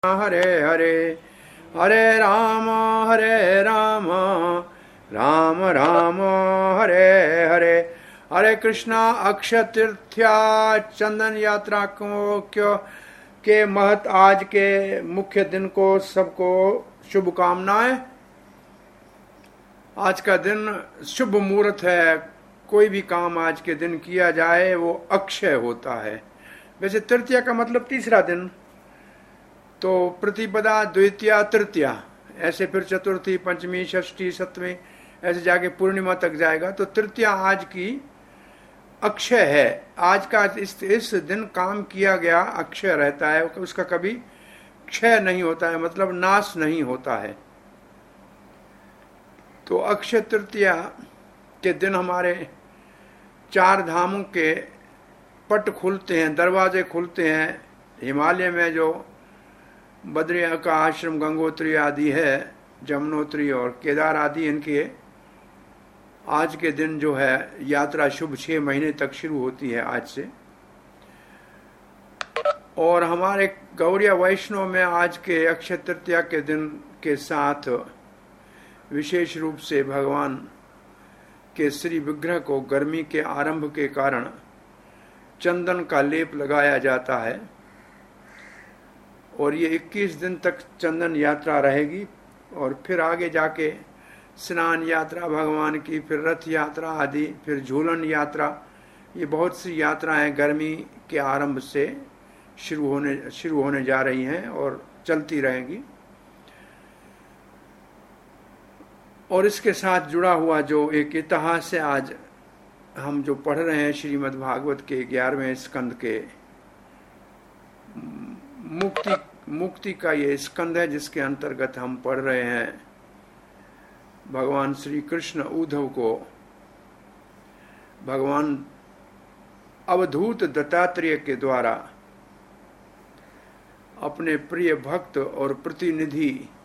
हरे हरे हरे राम राम राम हरे हरे। हरे कृष्णा। अक्षय तृतीया चंदन यात्रा के महत आज के मुख्य दिन को सबको शुभकामनाएं। आज का दिन शुभ मुहूर्त है। कोई भी काम आज के दिन किया जाए वो अक्षय होता है। वैसे तृतीया का मतलब तीसरा दिन, तो प्रतिपदा द्वितीया तृतीया, ऐसे फिर चतुर्थी पंचमी षष्ठी सप्तमी ऐसे जाके पूर्णिमा तक जाएगा। तो तृतीया आज की अक्षय है। आज का इस दिन काम किया गया अक्षय रहता है, उसका कभी क्षय नहीं होता है, मतलब नाश नहीं होता है। तो अक्षय तृतीया के दिन हमारे चार धामों के पट खुलते हैं, दरवाजे खुलते हैं। हिमालय में जो बद्री का आश्रम, गंगोत्री आदि है, जमुनोत्री और केदार आदि, इनके आज के दिन जो है यात्रा शुभ 6 महीने तक शुरू होती है आज से। और हमारे गौड़िया वैष्णव में आज के अक्षय तृतीया के दिन के साथ विशेष रूप से भगवान के श्री विग्रह को गर्मी के आरंभ के कारण चंदन का लेप लगाया जाता है। और ये 21 दिन तक चंदन यात्रा रहेगी। और फिर आगे जाके स्नान यात्रा भगवान की, फिर रथ यात्रा आदि, फिर झूलन यात्रा, ये बहुत सी यात्राएं गर्मी के आरंभ से शुरू होने जा रही हैं और चलती रहेंगी। और इसके साथ जुड़ा हुआ जो एक इतिहास है, आज हम जो पढ़ रहे हैं श्रीमद् भागवत के 11वें स्कंद के मुक्ति का ये स्कंद है, जिसके अंतर्गत हम पढ़ रहे हैं भगवान श्री कृष्ण उद्धव को भगवान अवधूत दत्तात्रेय के द्वारा अपने प्रिय भक्त और प्रतिनिधि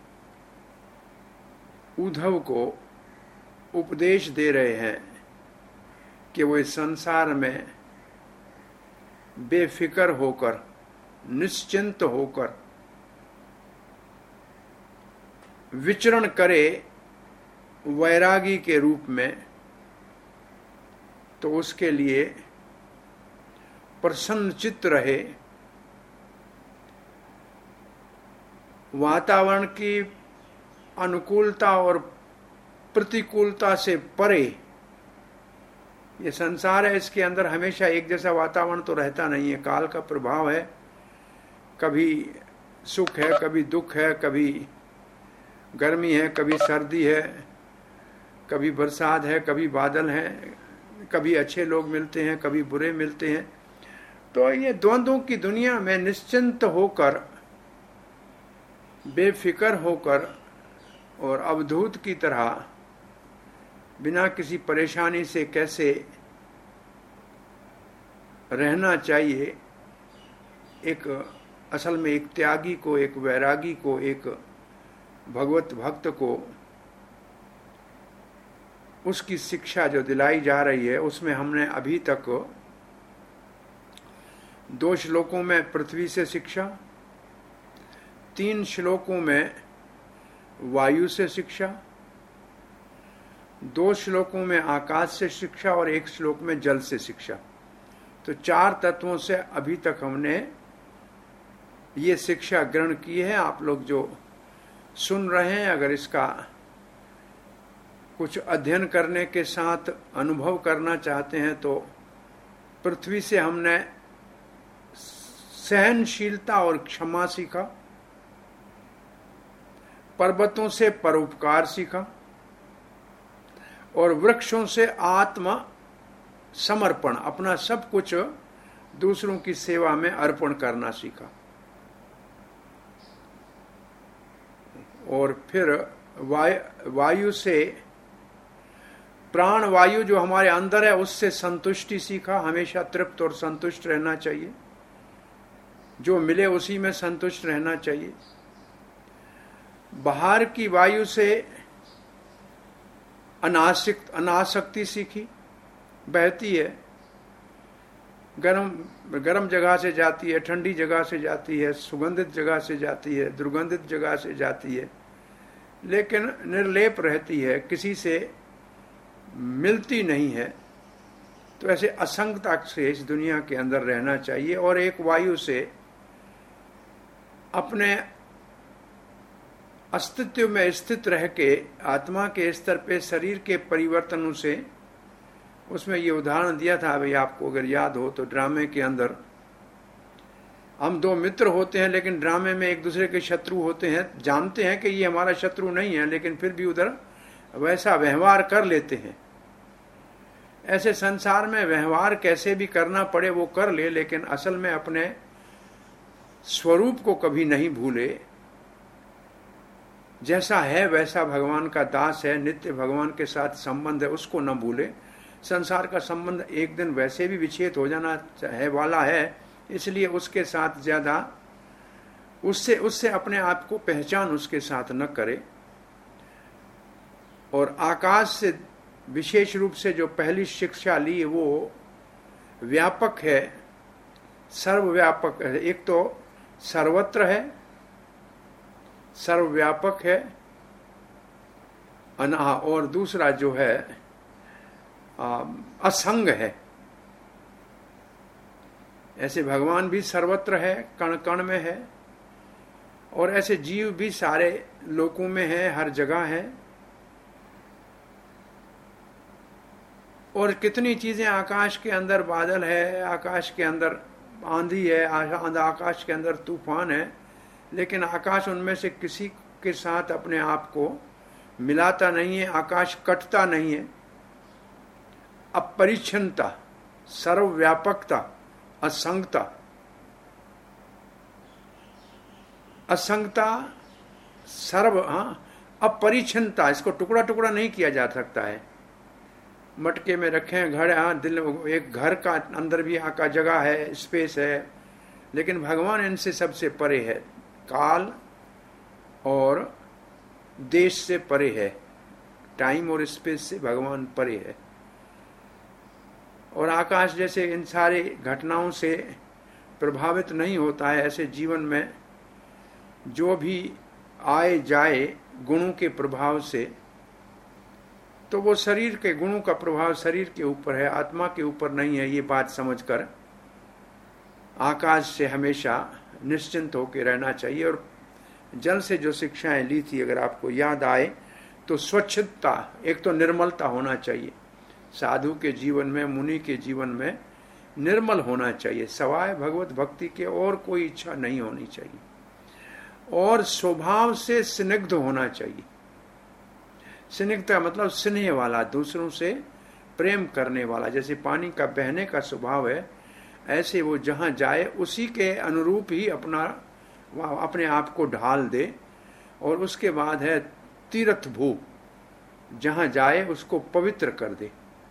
उद्धव को उपदेश दे रहे हैं कि वो इस संसार में बेफिक्र होकर, निश्चिंत होकर विचरण करे वैरागी के रूप में। तो उसके लिए प्रसन्न चित्त रहे, वातावरण की अनुकूलता और प्रतिकूलता से परे। ये संसार है, इसके अंदर हमेशा एक जैसा वातावरण तो रहता नहीं है, काल का प्रभाव है। कभी सुख है, कभी दुख है, कभी गर्मी है, कभी सर्दी है, कभी बरसात है, कभी बादल है, कभी अच्छे लोग मिलते हैं, कभी बुरे मिलते हैं। तो ये द्वंद्वों की दुनिया में निश्चिंत होकर, बेफिक्र होकर और अवधूत की तरह बिना किसी परेशानी से कैसे रहना चाहिए, एक असल में एक त्यागी को, एक वैरागी को, एक भगवत भक्त को उसकी शिक्षा जो दिलाई जा रही है, उसमें हमने अभी तक 2 श्लोकों में पृथ्वी से शिक्षा, 3 श्लोकों में वायु से शिक्षा, 2 श्लोकों में आकाश से शिक्षा और 1 श्लोक में जल से शिक्षा। तो 4 तत्वों से अभी तक हमने ये शिक्षा ग्रहण की है। आप लोग जो सुन रहे हैं, अगर इसका कुछ अध्ययन करने के साथ अनुभव करना चाहते हैं, तो पृथ्वी से हमने सहनशीलता और क्षमा सीखा, पर्वतों से परोपकार सीखा और वृक्षों से आत्म समर्पण, अपना सब कुछ दूसरों की सेवा में अर्पण करना सीखा। और फिर वायु से, प्राण वायु जो हमारे अंदर है, उससे संतुष्टि सीखा। हमेशा तृप्त और संतुष्ट रहना चाहिए, जो मिले उसी में संतुष्ट रहना चाहिए। बाहर की वायु से अनासक्ति सीखी, बहती है। गर्म जगह से जाती है, ठंडी जगह से जाती है, सुगंधित जगह से जाती है, दुर्गंधित जगह से जाती है, लेकिन निर्लेप रहती है, किसी से मिलती नहीं है। तो ऐसे असंगता से इस दुनिया के अंदर रहना चाहिए और एक वायु से अपने अस्तित्व में स्थित रह के आत्मा के स्तर पे शरीर के परिवर्तनों से, उसमें ये उदाहरण दिया था भाई आपको अगर याद हो तो, ड्रामे के अंदर हम दो मित्र होते हैं लेकिन ड्रामे में एक दूसरे के शत्रु होते हैं, जानते हैं कि ये हमारा शत्रु नहीं है लेकिन फिर भी उधर वैसा व्यवहार कर लेते हैं। ऐसे संसार में व्यवहार कैसे भी करना पड़े वो कर ले, लेकिन असल में अपने स्वरूप को कभी नहीं भूले। जैसा है वैसा भगवान का दास है, नित्य भगवान के साथ संबंध है, उसको न भूले। संसार का संबंध एक दिन वैसे भी विच्छेद हो जाना है वाला है, इसलिए उसके साथ ज्यादा उससे अपने आप को पहचान उसके साथ न करे। और आकाश से विशेष रूप से जो पहली शिक्षा ली वो व्यापक है, सर्वव्यापक है। एक तो सर्वत्र है, सर्वव्यापक है और दूसरा जो है असंग है। ऐसे भगवान भी सर्वत्र है, कण कण में है, और ऐसे जीव भी सारे लोकों में है, हर जगह है। और कितनी चीजें आकाश के अंदर बादल है, आकाश के अंदर आंधी है, आकाश के अंदर तूफान है, लेकिन आकाश उनमें से किसी के साथ अपने आप को मिलाता नहीं है। आकाश कटता नहीं है। अपरिच्छिन्नता, सर्वव्यापकता, असंगता, असंगता, अपरिच्छिन्नता, इसको टुकड़ा टुकड़ा नहीं किया जा सकता है। मटके में रखें घर, दिल एक घर का अंदर भी का जगह है, स्पेस है, लेकिन भगवान इनसे सबसे परे है, काल और देश से परे है, टाइम और स्पेस से भगवान परे है। और आकाश जैसे इन सारे घटनाओं से प्रभावित नहीं होता है, ऐसे जीवन में जो भी आए जाए गुणों के प्रभाव से, तो वो शरीर के गुणों का प्रभाव शरीर के ऊपर है, आत्मा के ऊपर नहीं है। ये बात समझकर आकाश से हमेशा निश्चिंत होकर रहना चाहिए। और जल से जो शिक्षाएं ली थी अगर आपको याद आए तो स्वच्छता, एक तो निर्मलता होना चाहिए। साधु के जीवन में, मुनि के जीवन में निर्मल होना चाहिए, सवाय भगवत भक्ति के और कोई इच्छा नहीं होनी चाहिए। और स्वभाव से स्निग्ध होना चाहिए। स्निग्धता मतलब स्नेह वाला, दूसरों से प्रेम करने वाला। जैसे पानी का बहने का स्वभाव है, ऐसे वो जहां जाए उसी के अनुरूप ही अपने आप को ढाल दे। और उसके बाद है तीर्थ भू, जहां जाए उसको पवित्र कर दे।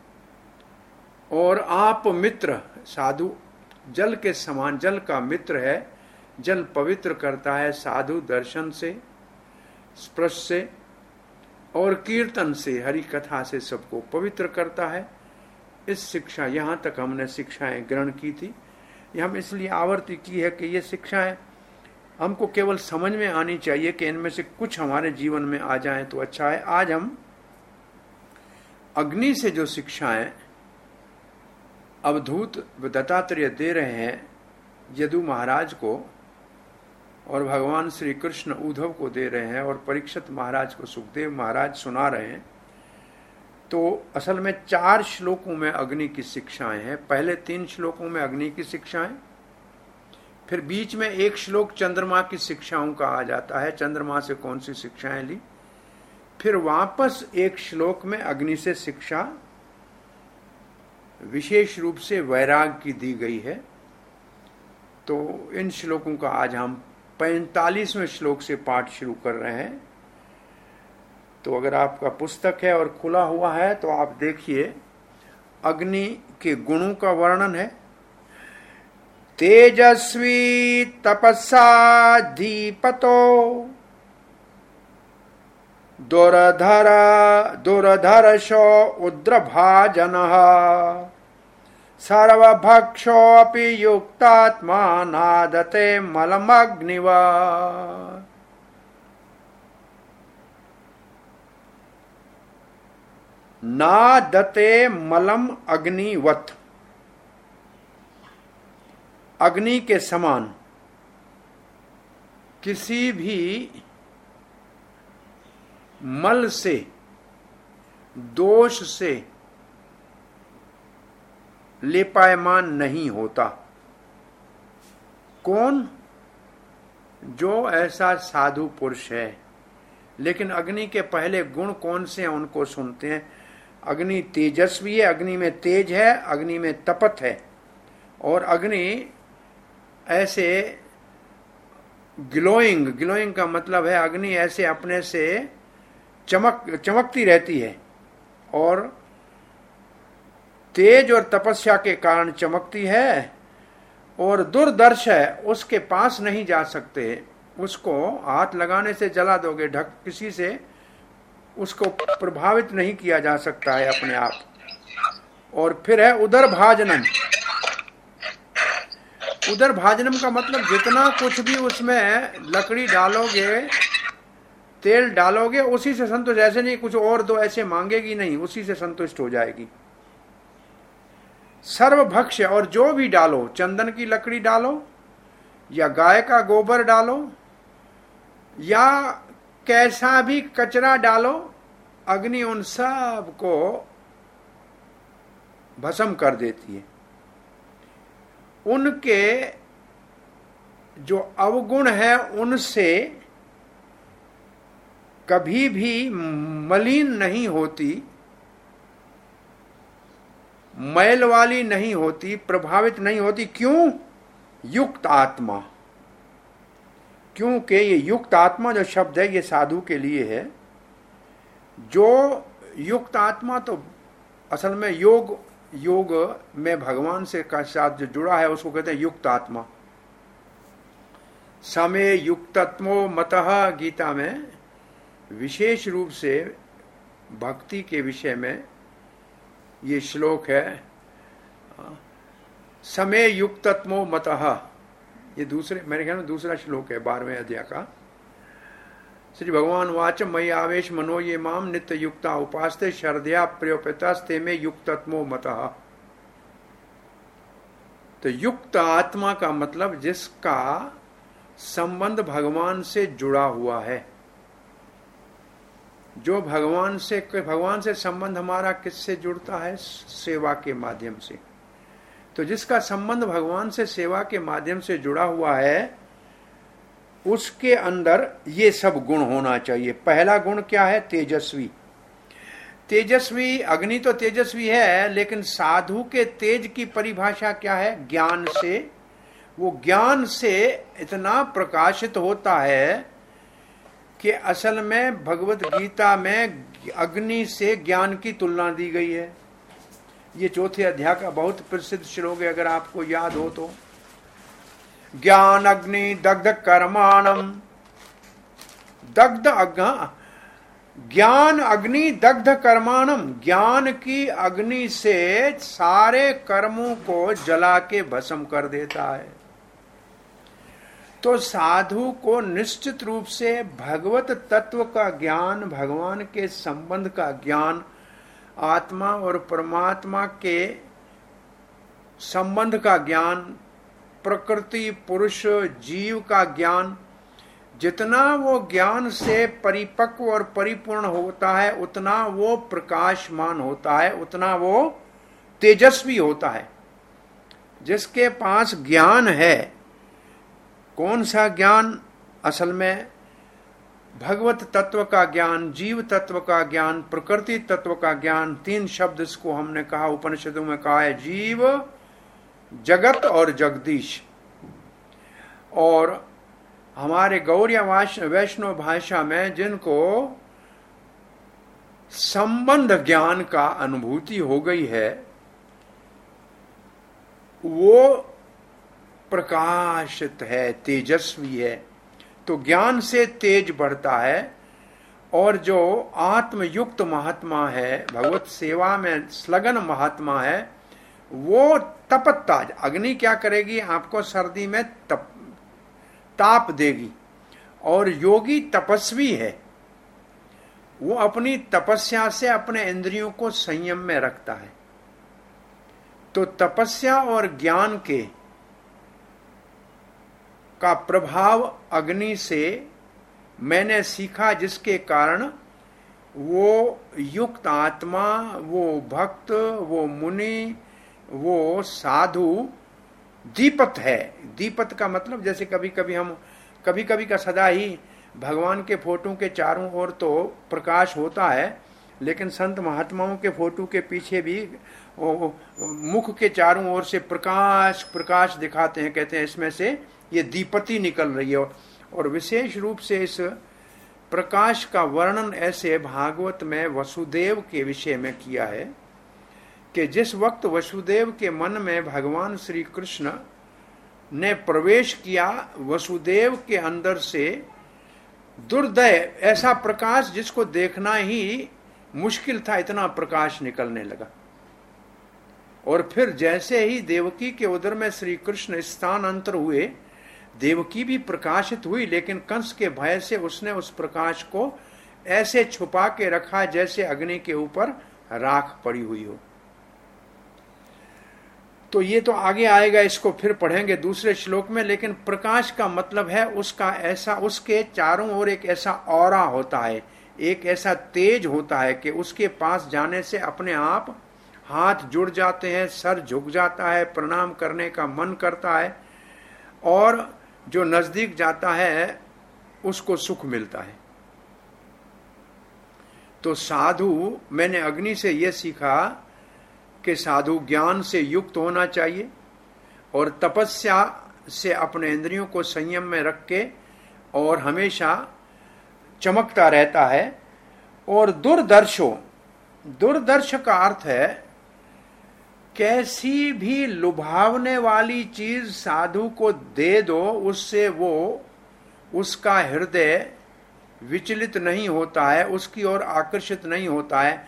और आप मित्र, साधु जल के समान, जल का मित्र है, जल पवित्र करता है। साधु दर्शन से, स्पर्श से और कीर्तन से, हरि कथा से सबको पवित्र करता है। इस शिक्षा, यहाँ तक हमने शिक्षाएं ग्रहण की थी। ये हम इसलिए आवर्ती की है कि ये शिक्षाएं हमको केवल समझ में आनी चाहिए कि इनमें से कुछ हमारे जीवन में आ जाएं तो अच्छा है। आज हम अग्नि से जो शिक्षाएं अवधूत दत्तात्रेय दे रहे हैं यदु महाराज को, और भगवान श्री कृष्ण उद्धव को दे रहे हैं, और परीक्षित महाराज को सुखदेव महाराज सुना रहे हैं, तो असल में 4 श्लोकों में अग्नि की शिक्षाएं हैं। पहले 3 श्लोकों में अग्नि की शिक्षाएं, फिर बीच में एक श्लोक चंद्रमा की शिक्षाओं का आ जाता है, चंद्रमा से कौन सी शिक्षाएं ली, फिर वापस एक श्लोक में अग्नि से शिक्षा विशेष रूप से वैराग की दी गई है। तो इन श्लोकों का आज हम 45वें श्लोक से पाठ शुरू कर रहे हैं। तो अगर आपका पुस्तक है और खुला हुआ है तो आप देखिए, अग्नि के गुणों का वर्णन है। तेजस्वी तपसा धीपतो दुरधर्षो उद्रभाजनः सर्वभक्षोऽपि युक्तात्मा नादते मलमग्निवा। नादते मलम अग्निवत, अग्नि के समान किसी भी मल से, दोष से लेपायमान नहीं होता। कौन? जो ऐसा साधु पुरुष है। लेकिन अग्नि के पहले गुण कौन से हैं उनको सुनते हैं। अग्नि तेजस्वी है, अग्नि में तेज है, अग्नि में तपत है, और अग्नि ऐसे ग्लोइंग का मतलब है अग्नि ऐसे अपने से चमकती रहती है, और तेज और तपस्या के कारण चमकती है, और दुर्दर्श है, उसके पास नहीं जा सकते। उसको हाथ लगाने से जला दोगे, ढक किसी से उसको प्रभावित नहीं किया जा सकता है अपने आप। और फिर है उदर भाजनम। उदर भाजनम का मतलब जितना कुछ भी उसमें लकड़ी डालोगे, तेल डालोगे, उसी से संतुष्ट। ऐसे नहीं कुछ और दो ऐसे मांगेगी नहीं, उसी से संतुष्ट हो जाएगी। सर्वभक्ष्य, और जो भी डालो, चंदन की लकड़ी डालो या गाय का गोबर डालो या कैसा भी कचरा डालो, अग्नि उन सब को भस्म कर देती है। उनके जो अवगुण है उनसे कभी भी मलिन नहीं होती, मैल वाली नहीं होती, प्रभावित नहीं होती। क्यों? युक्त आत्मा। क्योंकि ये युक्त आत्मा जो शब्द है ये साधु के लिए है। जो युक्त आत्मा तो असल में योग में भगवान से का साथ जो जुड़ा है उसको कहते हैं युक्त आत्मा। समे युक्तत्वो मतः, गीता में विशेष रूप से भक्ति के विषय में ये श्लोक है। समे युक्तत्वो मतः, ये दूसरे मेरे ख्याल में दूसरा श्लोक है 12वें अध्याय का। श्री भगवान वाच मयि आवेश मनो ये माम नित्य युक्ता उपास्ते शरदया प्रयोपितास्ते में युक्तत्वो मतः। तो युक्त आत्मा का मतलब जिसका संबंध भगवान से जुड़ा हुआ है। जो भगवान से संबंध हमारा किससे जुड़ता है? सेवा के माध्यम से। तो जिसका संबंध भगवान से सेवा के माध्यम से जुड़ा हुआ है उसके अंदर ये सब गुण होना चाहिए। पहला गुण क्या है? तेजस्वी। तेजस्वी, अग्नि तो तेजस्वी है, लेकिन साधु के तेज की परिभाषा क्या है? ज्ञान से। वो ज्ञान से इतना प्रकाशित होता है कि असल में भगवत गीता में अग्नि से ज्ञान की तुलना दी गई है। ये चौथे अध्याय का बहुत प्रसिद्ध श्लोक है, अगर आपको याद हो तो। ज्ञान अग्नि दग्ध कर्माणम, ज्ञान अग्नि दग्ध कर्माणम, ज्ञान की अग्नि से सारे कर्मों को जला के भस्म कर देता है। तो साधु को निश्चित रूप से भगवत तत्व का ज्ञान, भगवान के संबंध का ज्ञान, आत्मा और परमात्मा के संबंध का ज्ञान, प्रकृति, पुरुष, जीव का ज्ञान, जितना वो ज्ञान से परिपक्व और परिपूर्ण होता है उतना वो प्रकाशमान होता है, उतना वो तेजस्वी होता है। जिसके पास ज्ञान है, कौन सा ज्ञान? असल में भगवत तत्व का ज्ञान, जीव तत्व का ज्ञान, प्रकृति तत्व का ज्ञान। तीन शब्द इसको हमने कहा, उपनिषदों में कहा है, जीव, जगत और जगदीश। और हमारे गौड़िया वैष्णव भाषा में जिनको संबंध ज्ञान का अनुभूति हो गई है वो प्रकाशित है, तेजस्वी है। तो ज्ञान से तेज बढ़ता है। और जो आत्मयुक्त महात्मा है, भगवत सेवा में संलग्न महात्मा है, वो तपत्ताज, अग्नि क्या करेगी, आपको सर्दी में ताप देगी। और योगी तपस्वी है, वो अपनी तपस्या से अपने इंद्रियों को संयम में रखता है। तो तपस्या और ज्ञान का प्रभाव अग्नि से मैंने सीखा, जिसके कारण वो युक्त आत्मा, वो भक्त, वो मुनि, वो साधु दीपत है। दीपत का मतलब जैसे कभी कभी का सदा ही भगवान के फोटो के चारों ओर तो प्रकाश होता है, लेकिन संत महात्माओं के फोटो के पीछे भी मुख के चारों ओर से प्रकाश प्रकाश दिखाते हैं, कहते हैं इसमें से ये दीपति निकल रही है। और विशेष रूप से इस प्रकाश का वर्णन ऐसे भागवत में वसुदेव के विषय में किया है कि जिस वक्त वसुदेव के मन में भगवान श्री कृष्ण ने प्रवेश किया, वसुदेव के अंदर से दुर्दय ऐसा प्रकाश जिसको देखना ही मुश्किल था, इतना प्रकाश निकलने लगा। और फिर जैसे ही देवकी के उदर में श्री कृष्ण स्थानांतर हुए, देवकी भी प्रकाशित हुई, लेकिन कंस के भय से उसने उस प्रकाश को ऐसे छुपा के रखा जैसे अग्नि के ऊपर राख पड़ी हुई हो। तो ये तो आगे आएगा, इसको फिर पढ़ेंगे दूसरे श्लोक में। लेकिन प्रकाश का मतलब है उसका ऐसा, उसके चारों ओर एक ऐसा ऑरा होता है, एक ऐसा तेज होता है कि उसके पास जाने से अपने आप हाथ जुड़ जाते हैं, सर झुक जाता है, प्रणाम करने का मन करता है, और जो नजदीक जाता है उसको सुख मिलता है। तो साधु, मैंने अग्नि से यह सीखा कि साधु ज्ञान से युक्त होना चाहिए और तपस्या से अपने इंद्रियों को संयम में रख के और हमेशा चमकता रहता है। और दुर्दर्श का अर्थ है कैसी भी लुभावने वाली चीज साधु को दे दो, उससे वो उसका हृदय विचलित नहीं होता है, उसकी ओर आकर्षित नहीं होता है।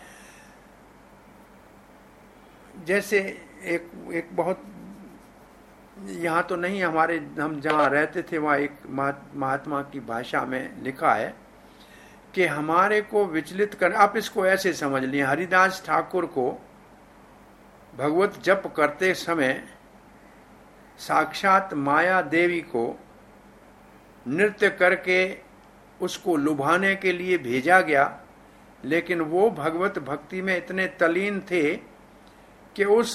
जैसे एक बहुत, यहाँ तो नहीं, हम जहाँ रहते थे वहाँ एक महात्मा की भाषा में लिखा है कि हमारे को विचलित कर, आप इसको ऐसे समझ लिए, हरिदास ठाकुर को भगवत जप करते समय साक्षात माया देवी को नृत्य करके उसको लुभाने के लिए भेजा गया, लेकिन वो भगवत भक्ति में इतने तल्लीन थे कि उस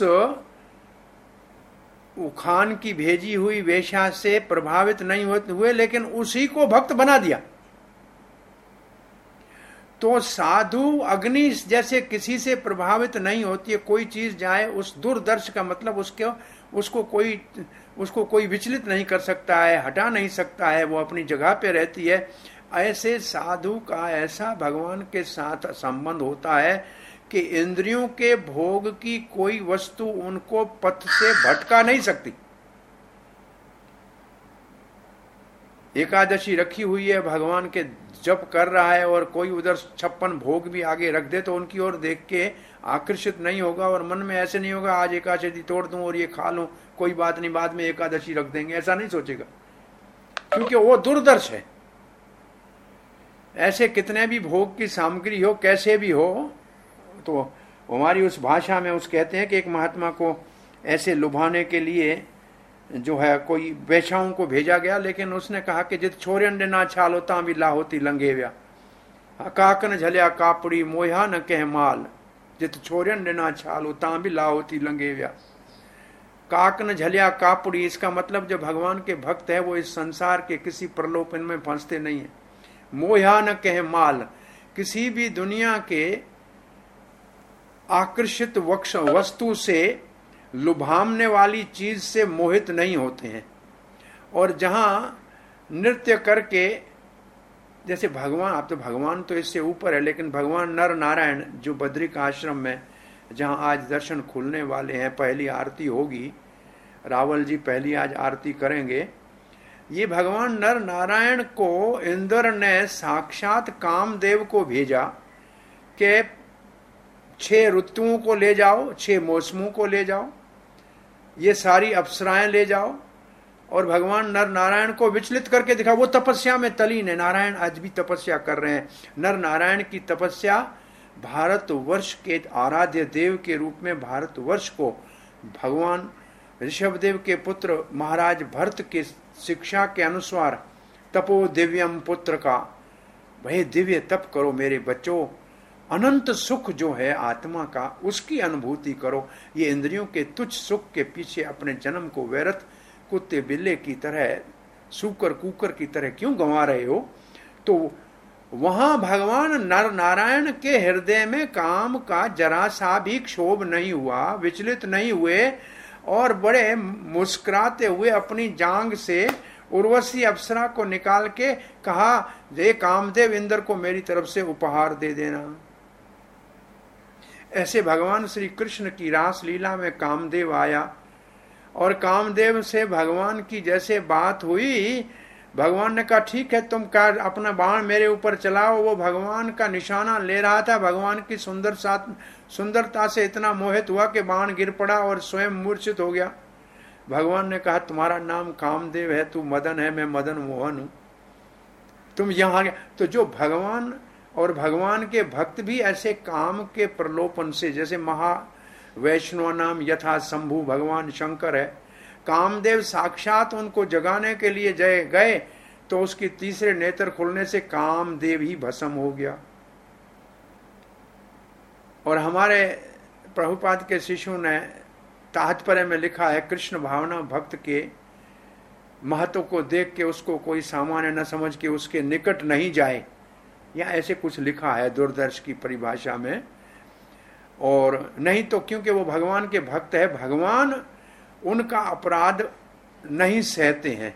खान की भेजी हुई वेश्या से प्रभावित नहीं हुए, लेकिन उसी को भक्त बना दिया। तो साधु अग्नि जैसे किसी से प्रभावित नहीं होती है, कोई चीज जाए, उस दूरदर्श का मतलब उसको कोई विचलित नहीं कर सकता है, हटा नहीं सकता है, वो अपनी जगह पे रहती है। ऐसे साधु का ऐसा भगवान के साथ संबंध होता है कि इंद्रियों के भोग की कोई वस्तु उनको पथ से भटका नहीं सकती। एकादशी रखी हुई है, भगवान के जप कर रहा है और कोई उधर 56 भोग भी आगे रख दे तो उनकी ओर देख के आकर्षित नहीं होगा और मन में ऐसे नहीं होगा आज एकादशी तोड़ दूं और ये खा लूं, कोई बात नहीं, बाद में एकादशी रख देंगे, ऐसा नहीं सोचेगा, क्योंकि वो दूरदर्श है। ऐसे कितने भी भोग की सामग्री हो, कैसे भी हो, तो हमारी उस भाषा में उस कहते हैं कि एक महात्मा को ऐसे लुभाने के लिए जो है कोई वेश्याओं को भेजा गया, लेकिन उसने कहा कि जित छोरियन ना छालो ता भी लाहोती लंघेव्या, काकन झलिया कापड़ी मोहा न कह माल, जित छोरियन ना छालो ता भी लाहोती लंघेव्या। काकन झलिया कापड़ी, इसका मतलब जो भगवान के भक्त है वो इस संसार के किसी प्रलोभन में फंसते नहीं है। मोहा न कह माल, किसी भी दुनिया के आकर्षित वस्तु से, लुभावने वाली चीज से मोहित नहीं होते हैं। और जहां नृत्य करके, जैसे भगवान, आप तो भगवान तो इससे ऊपर है, लेकिन भगवान नर नारायण जो बद्रिक आश्रम में जहां आज दर्शन खुलने वाले हैं, पहली आरती होगी, रावल जी पहली आज आरती करेंगे। ये भगवान नर नारायण को इंद्र ने साक्षात कामदेव को भेजा कि 6 ऋतुओं को ले जाओ, 6 मौसमों को ले जाओ ये सारी अप्सराएं ले जाओ और भगवान नर नारायण को विचलित करके दिखा। वो तपस्या में तलीन है, नारायण आज भी तपस्या कर रहे हैं। नर नारायण की तपस्या भारतवर्ष के आराध्य देव के रूप में भारतवर्ष को भगवान ऋषभदेव के पुत्र महाराज भरत के शिक्षा के अनुसार तपो दिव्यम पुत्र का, वह दिव्य तप करो मेरे बच्चों, अनंत सुख जो है आत्मा का उसकी अनुभूति करो। ये इंद्रियों के तुच्छ सुख के पीछे अपने जन्म को व्यर्थ कुत्ते बिल्ले की तरह, सूकर कुकर की तरह क्यों गंवा रहे हो? तो वहां भगवान नर नारायण के हृदय में काम का जरा सा भी क्षोभ नहीं हुआ, विचलित नहीं हुए, और बड़े मुस्कुराते हुए अपनी जांग से उर्वशी अप्सरा को निकाल के कहा, ये कामदेव इंद्र को मेरी तरफ से उपहार दे देना। ऐसे भगवान श्री कृष्ण की रास लीला में कामदेव आया और कामदेव से भगवान की जैसे बात हुई, भगवान ने कहा ठीक है तुम का अपना बाण मेरे ऊपर चलाओ। वो भगवान का निशाना ले रहा था, भगवान की सुंदरता से इतना मोहित हुआ कि बाण गिर पड़ा और स्वयं मूर्छित हो गया। भगवान ने कहा तुम्हारा नाम कामदेव है, तू मदन है, मैं मदन मोहन हूं, तुम यहां आ गया। तो जो भगवान और भगवान के भक्त भी ऐसे काम के प्रलोभन से, जैसे महा वैष्णव नाम यथा शंभु भगवान शंकर है, कामदेव साक्षात उनको जगाने के लिए गए तो उसकी तीसरे नेत्र खुलने से कामदेव ही भस्म हो गया। और हमारे प्रभुपाद के शिष्यों ने तात्पर्य में लिखा है, कृष्ण भावना भक्त के महत्व को देख के उसको कोई सामान्य न समझ के उसके निकट नहीं जाए, या ऐसे कुछ लिखा है दूरदर्श की परिभाषा में। और नहीं तो क्योंकि वो भगवान के भक्त है, भगवान उनका अपराध नहीं सहते हैं।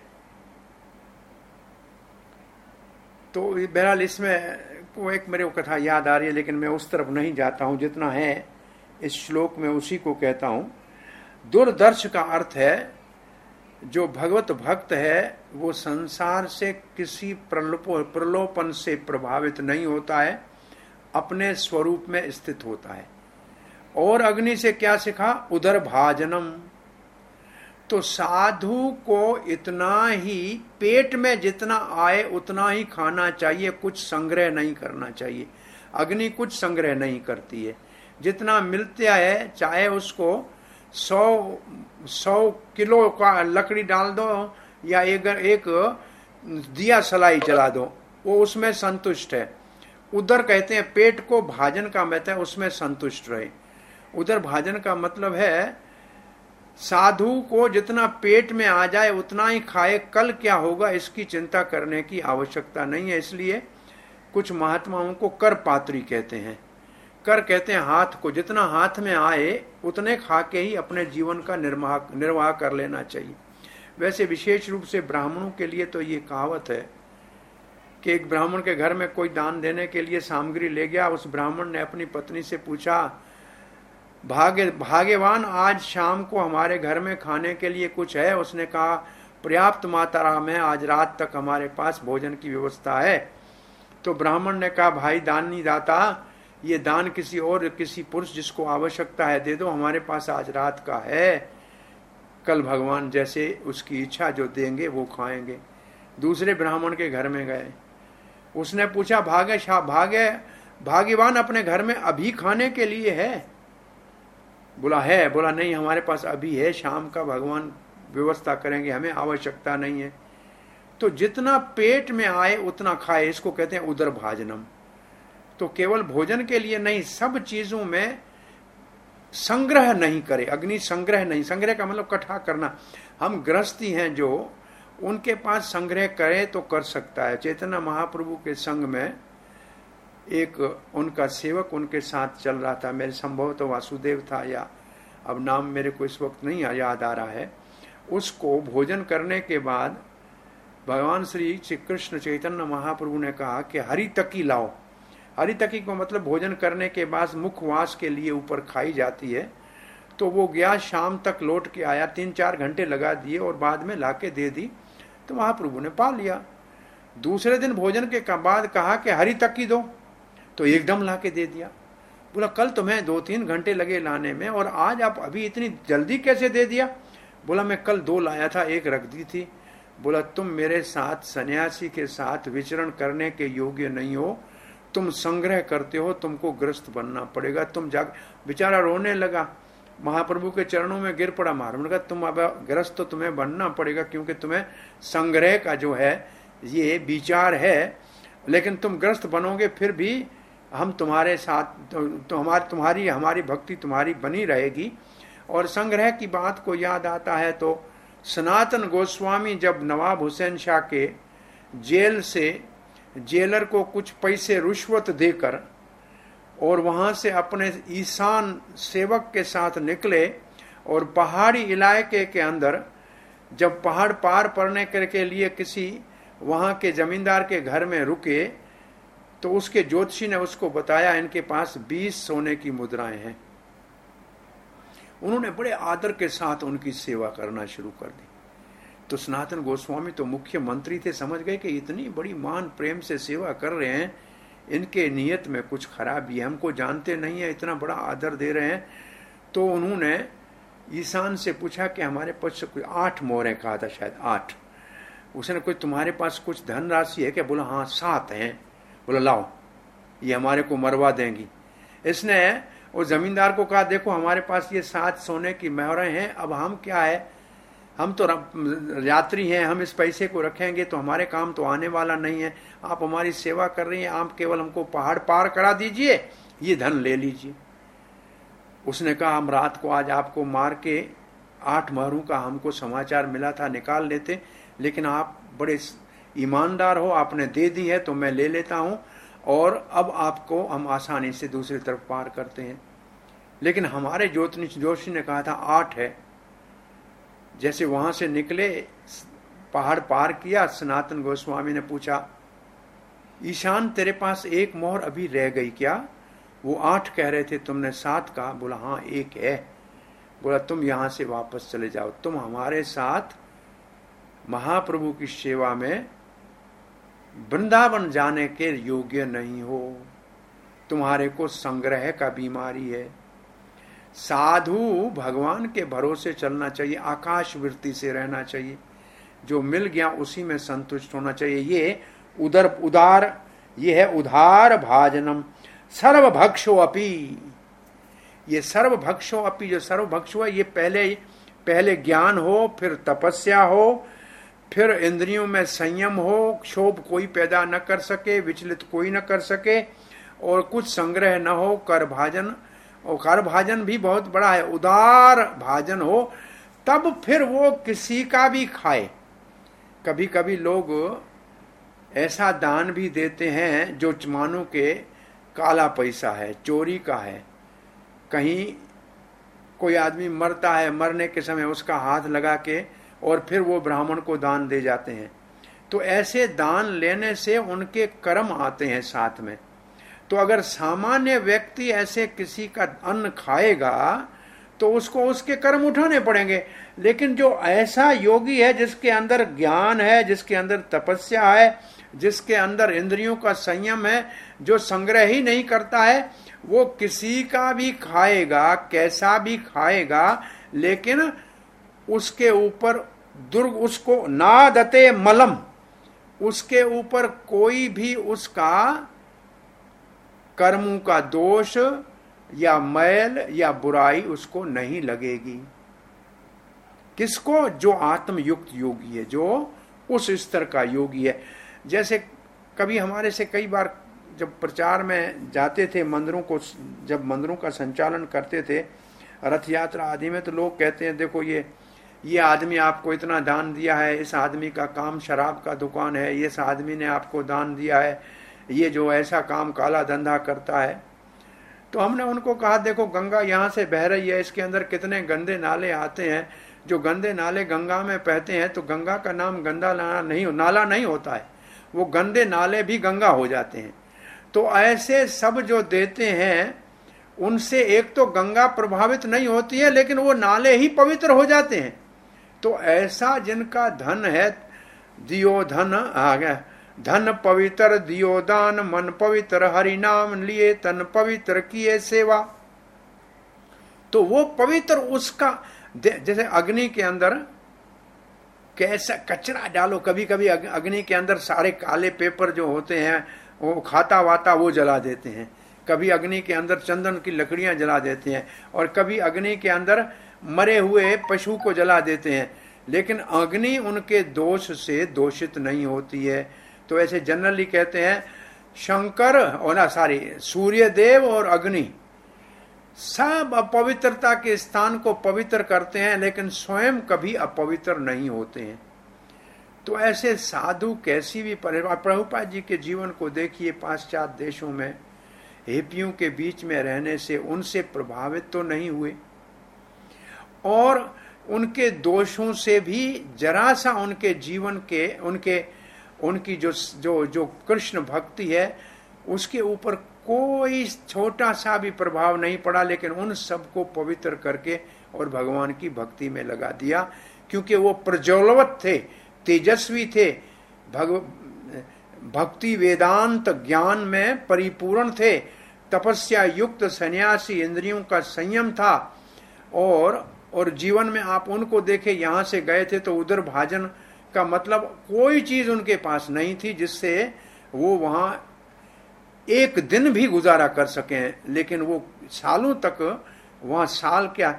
तो बहरहाल इसमें वो एक मेरे को कथा याद आ रही है, लेकिन मैं उस तरफ नहीं जाता हूं, जितना है इस श्लोक में उसी को कहता हूं। दूरदर्श का अर्थ है जो भगवत भक्त है वो संसार से किसी प्रलोभन से प्रभावित नहीं होता है, अपने स्वरूप में स्थित होता है। और अग्नि से क्या सिखा? उदर भाजनम। तो साधु को इतना ही पेट में जितना आए उतना ही खाना चाहिए, कुछ संग्रह नहीं करना चाहिए। अग्नि कुछ संग्रह नहीं करती है, जितना मिलता है चाहे उसको 100 किलो का लकड़ी डाल दो या एक दिया सलाई जला दो, वो उसमें संतुष्ट है। उदर कहते हैं पेट को, भाजन का मतलब है उसमें संतुष्ट रहे। उदर भाजन का मतलब है साधु को जितना पेट में आ जाए उतना ही खाए, कल क्या होगा इसकी चिंता करने की आवश्यकता नहीं है। इसलिए कुछ महात्माओं को कर पात्री कहते हैं। कर कहते हैं हाथ को, जितना हाथ में आए उतने खा के ही अपने जीवन का निर्वाह कर लेना चाहिए। वैसे विशेष रूप से ब्राह्मणों के लिए तो ये कहावत है कि एक ब्राह्मण के घर में कोई दान देने के लिए सामग्री ले गया। उस ब्राह्मण ने अपनी पत्नी से पूछा, भाग्यवान आज शाम को हमारे घर में खाने के लिए कुछ है? उसने कहा पर्याप्त मात्रा में आज रात तक हमारे पास भोजन की व्यवस्था है। तो ब्राह्मण ने कहा भाई दानी दाता, ये दान किसी पुरुष जिसको आवश्यकता है दे दो, हमारे पास आज रात का है, कल भगवान जैसे उसकी इच्छा जो देंगे वो खाएंगे। दूसरे ब्राह्मण के घर में गए, उसने पूछा भाग्यवान अपने घर में अभी खाने के लिए है? बोला है। बोला नहीं हमारे पास अभी है, शाम का भगवान व्यवस्था करेंगे, हमें आवश्यकता नहीं है। तो जितना पेट में आए उतना खाए, इसको कहते हैं उदर भाजनम। तो केवल भोजन के लिए नहीं, सब चीजों में संग्रह नहीं करे। अग्नि संग्रह नहीं, संग्रह का मतलब इकट्ठा करना। हम गृहस्थी हैं जो उनके पास संग्रह करे तो कर सकता है। चैतन्य महाप्रभु के संग में एक उनका सेवक उनके साथ चल रहा था, मेरे संभव तो वासुदेव था या अब नाम मेरे को इस वक्त नहीं याद आ रहा है। उसको भोजन करने के बाद भगवान श्री कृष्ण चैतन्य महाप्रभु ने कहा कि हरी तकी लाओ। हरी तकी को मतलब भोजन करने के बाद मुखवास के लिए ऊपर खाई जाती है। तो वो गया, शाम तक लौट के आया, 3-4 घंटे लगा दिए और बाद में लाके दे दी। तो महाप्रभु ने पा लिया। दूसरे दिन भोजन के बाद कहा कि हरी तकी दो, तो एकदम लाके दे दिया। बोला कल तुम्हें 2-3 घंटे लगे लाने में और आज आप अभी इतनी जल्दी कैसे दे दिया? बोला मैं कल 2 लाया था, 1 रख दी थी। बोला तुम मेरे साथ सन्यासी के साथ विचरण करने के योग्य नहीं हो, तुम संग्रह करते हो, तुमको ग्रस्त बनना पड़ेगा। तुम जाग बेचारा रोने लगा, महाप्रभु के चरणों में गिर पड़ा। महाराज कहा तुम अब ग्रस्त तो तुम्हें बनना पड़ेगा, क्योंकि तुम्हें संग्रह का जो है ये विचार है, लेकिन तुम ग्रस्त बनोगे फिर भी हम तुम्हारे साथ तो हमारी भक्ति तुम्हारी बनी रहेगी। और संग्रह की बात को याद आता है तो सनातन गोस्वामी जब नवाब हुसैन शाह के जेल से जेलर को कुछ पैसे रिश्वत देकर और वहां से अपने ईशान सेवक के साथ निकले और पहाड़ी इलाके के अंदर जब पहाड़ पार करने के लिए किसी वहां के जमींदार के घर में रुके तो उसके ज्योतिषी ने उसको बताया इनके पास 20 सोने की मुद्राएं हैं। उन्होंने बड़े आदर के साथ उनकी सेवा करना शुरू कर दी। तो सनातन गोस्वामी तो मुख्य मंत्री थे, समझ गए कि इतनी बड़ी मान प्रेम से सेवा कर रहे हैं, इनके नियत में कुछ खराबी है, हमको जानते नहीं है, इतना बड़ा आदर दे रहे हैं। तो उन्होंने ईशान से पूछा कि हमारे पास कोई 8 मोहरें, कहा था शायद 8। उसने कोई तुम्हारे पास कुछ धनराशि है क्या? बोला हाँ 7 हैं। बोला लाओ, ये हमारे को मरवा देंगी। इसने उस जमींदार को कहा देखो हमारे पास ये 7 सोने की मोहरें हैं, अब हम क्या है, हम तो यात्री हैं, हम इस पैसे को रखेंगे तो हमारे काम तो आने वाला नहीं है। आप हमारी सेवा कर रही हैं, आप केवल हमको पहाड़ पार करा दीजिए, ये धन ले लीजिए। उसने कहा हम रात को आज आपको मार के 8 मोहरों का हमको समाचार मिला था, निकाल लेते, लेकिन आप बड़े ईमानदार हो, आपने दे दी है तो मैं ले लेता हूं और अब आपको हम आसानी से दूसरी तरफ पार करते हैं। लेकिन हमारे जोशी ने कहा था 8 है। जैसे वहां से निकले, पहाड़ पार किया, सनातन गोस्वामी ने पूछा ईशान तेरे पास 1 मोहर अभी रह गई क्या? वो 8 कह रहे थे, तुमने 7 कहा। बोला हाँ 1 है। बोला तुम यहां से वापस चले जाओ, तुम हमारे साथ महाप्रभु की सेवा में वृंदावन जाने के योग्य नहीं हो, तुम्हारे को संग्रह का बीमारी है। साधु भगवान के भरोसे चलना चाहिए, आकाश वृत्ति से रहना चाहिए, जो मिल गया उसी में संतुष्ट होना चाहिए। ये है उदार भाजनम सर्वभक्षो अपि। ये सर्वभक्षो अपि, जो सर्वभक्षो है, ये पहले ज्ञान हो, फिर तपस्या हो, फिर इंद्रियों में संयम हो, क्षोभ कोई पैदा न कर सके, विचलित कोई न कर सके, और कुछ संग्रह न हो, कर भाजन, और कर भाजन भी बहुत बड़ा है, उदार भाजन हो, तब फिर वो किसी का भी खाए। कभी कभी लोग ऐसा दान भी देते हैं जो मानो के काला पैसा है, चोरी का है। कहीं कोई आदमी मरता है, मरने के समय उसका हाथ लगा के और फिर वो ब्राह्मण को दान दे जाते हैं। तो ऐसे दान लेने से उनके कर्म आते हैं साथ में। तो अगर सामान्य व्यक्ति ऐसे किसी का अन्न खाएगा तो उसको उसके कर्म उठाने पड़ेंगे। लेकिन जो ऐसा योगी है जिसके अंदर ज्ञान है, जिसके अंदर तपस्या है, जिसके अंदर इंद्रियों का संयम है, जो संग्रह ही नहीं करता है, वो किसी का भी खाएगा, कैसा भी खाएगा, लेकिन उसके ऊपर उसको नादते मलम, उसके ऊपर कोई भी उसका कर्मों का दोष या मैल या बुराई उसको नहीं लगेगी। किसको? जो आत्मयुक्त योगी है, जो उस स्तर का योगी है। जैसे कभी हमारे से कई बार जब प्रचार में जाते थे, जब मंदिरों का संचालन करते थे, रथ यात्रा आदि में, तो लोग कहते हैं देखो ये आदमी आपको इतना दान दिया है, इस आदमी का काम शराब का दुकान है, इस आदमी ने आपको दान दिया है, ये जो ऐसा काम काला धंधा करता है। तो हमने उनको कहा देखो गंगा यहाँ से बह रही है, इसके अंदर कितने गंदे नाले आते हैं, जो गंदे नाले गंगा में बहते हैं तो गंगा का नाम गंदा नाला नहीं होता है, वो गंदे नाले भी गंगा हो जाते हैं। तो ऐसे सब जो देते हैं उनसे एक तो गंगा प्रभावित नहीं होती है, लेकिन वो नाले ही पवित्र हो जाते हैं। तो ऐसा जिनका धन है, दियो धन आ गया, धन पवित्र दियो दान, मन पवित्र हरि नाम लिए, तन पवित्र किए सेवा। तो वो पवित्र, उसका जैसे अग्नि के अंदर कैसा कचरा डालो, कभी कभी अग्नि के अंदर सारे काले पेपर जो होते हैं वो खाता वाता वो जला देते हैं, कभी अग्नि के अंदर चंदन की लकड़ियां जला देते हैं, और कभी अग्नि के अंदर मरे हुए पशु को जला देते हैं, लेकिन अग्नि उनके दोष से दोषित नहीं होती है। तो ऐसे जनरली कहते हैं शंकर और सूर्यदेव और अग्नि सब अपवित्रता के स्थान को पवित्र करते हैं, लेकिन स्वयं कभी अपवित्र नहीं होते हैं। तो ऐसे साधु कैसी भी परिवार, प्रभुपाद जी के जीवन को देखिए, पाश्चात्य देशों में हिप्पियों के बीच में रहने से उनसे प्रभावित तो नहीं हुए, और उनके दोषों से भी जरा सा उनके जीवन के उनकी जो कृष्ण भक्ति है उसके ऊपर कोई छोटा सा भी प्रभाव नहीं पड़ा, लेकिन उन सबको पवित्र करके और भगवान की भक्ति में लगा दिया, क्योंकि वो प्रज्वलवत थे, तेजस्वी थे, भक्ति वेदांत ज्ञान में परिपूर्ण थे, तपस्या युक्त सन्यासी, इंद्रियों का संयम था, और जीवन में आप उनको देखे, यहां से गए थे तो उधर भाजन का मतलब कोई चीज उनके पास नहीं थी जिससे वो वहां एक दिन भी गुजारा कर सके, लेकिन वो सालों तक वहां, साल क्या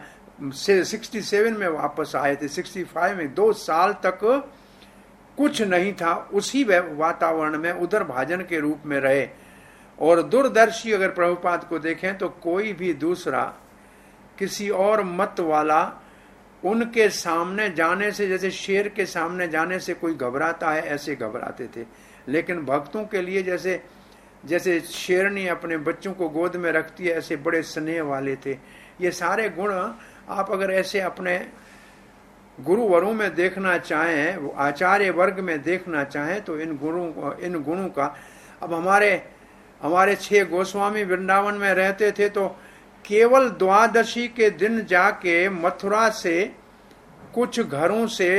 67 में वापस आए थे, 65 में 2 साल तक कुछ नहीं था, उसी वातावरण में उधर भाजन के रूप में रहे। और दूरदर्शी अगर प्रभुपाद को देखें तो कोई भी दूसरा किसी और मत वाला उनके सामने जाने से, जैसे शेर के सामने जाने से कोई घबराता है, ऐसे घबराते थे, लेकिन भक्तों के लिए जैसे शेरनी अपने बच्चों को गोद में रखती है, ऐसे बड़े स्नेह वाले थे। ये सारे गुण आप अगर ऐसे अपने गुरुवरों में देखना चाहें, आचार्य वर्ग में देखना चाहें, तो इन गुणों का, अब हमारे 6 गोस्वामी वृंदावन में रहते थे, तो केवल द्वादशी के दिन जाके मथुरा से कुछ घरों से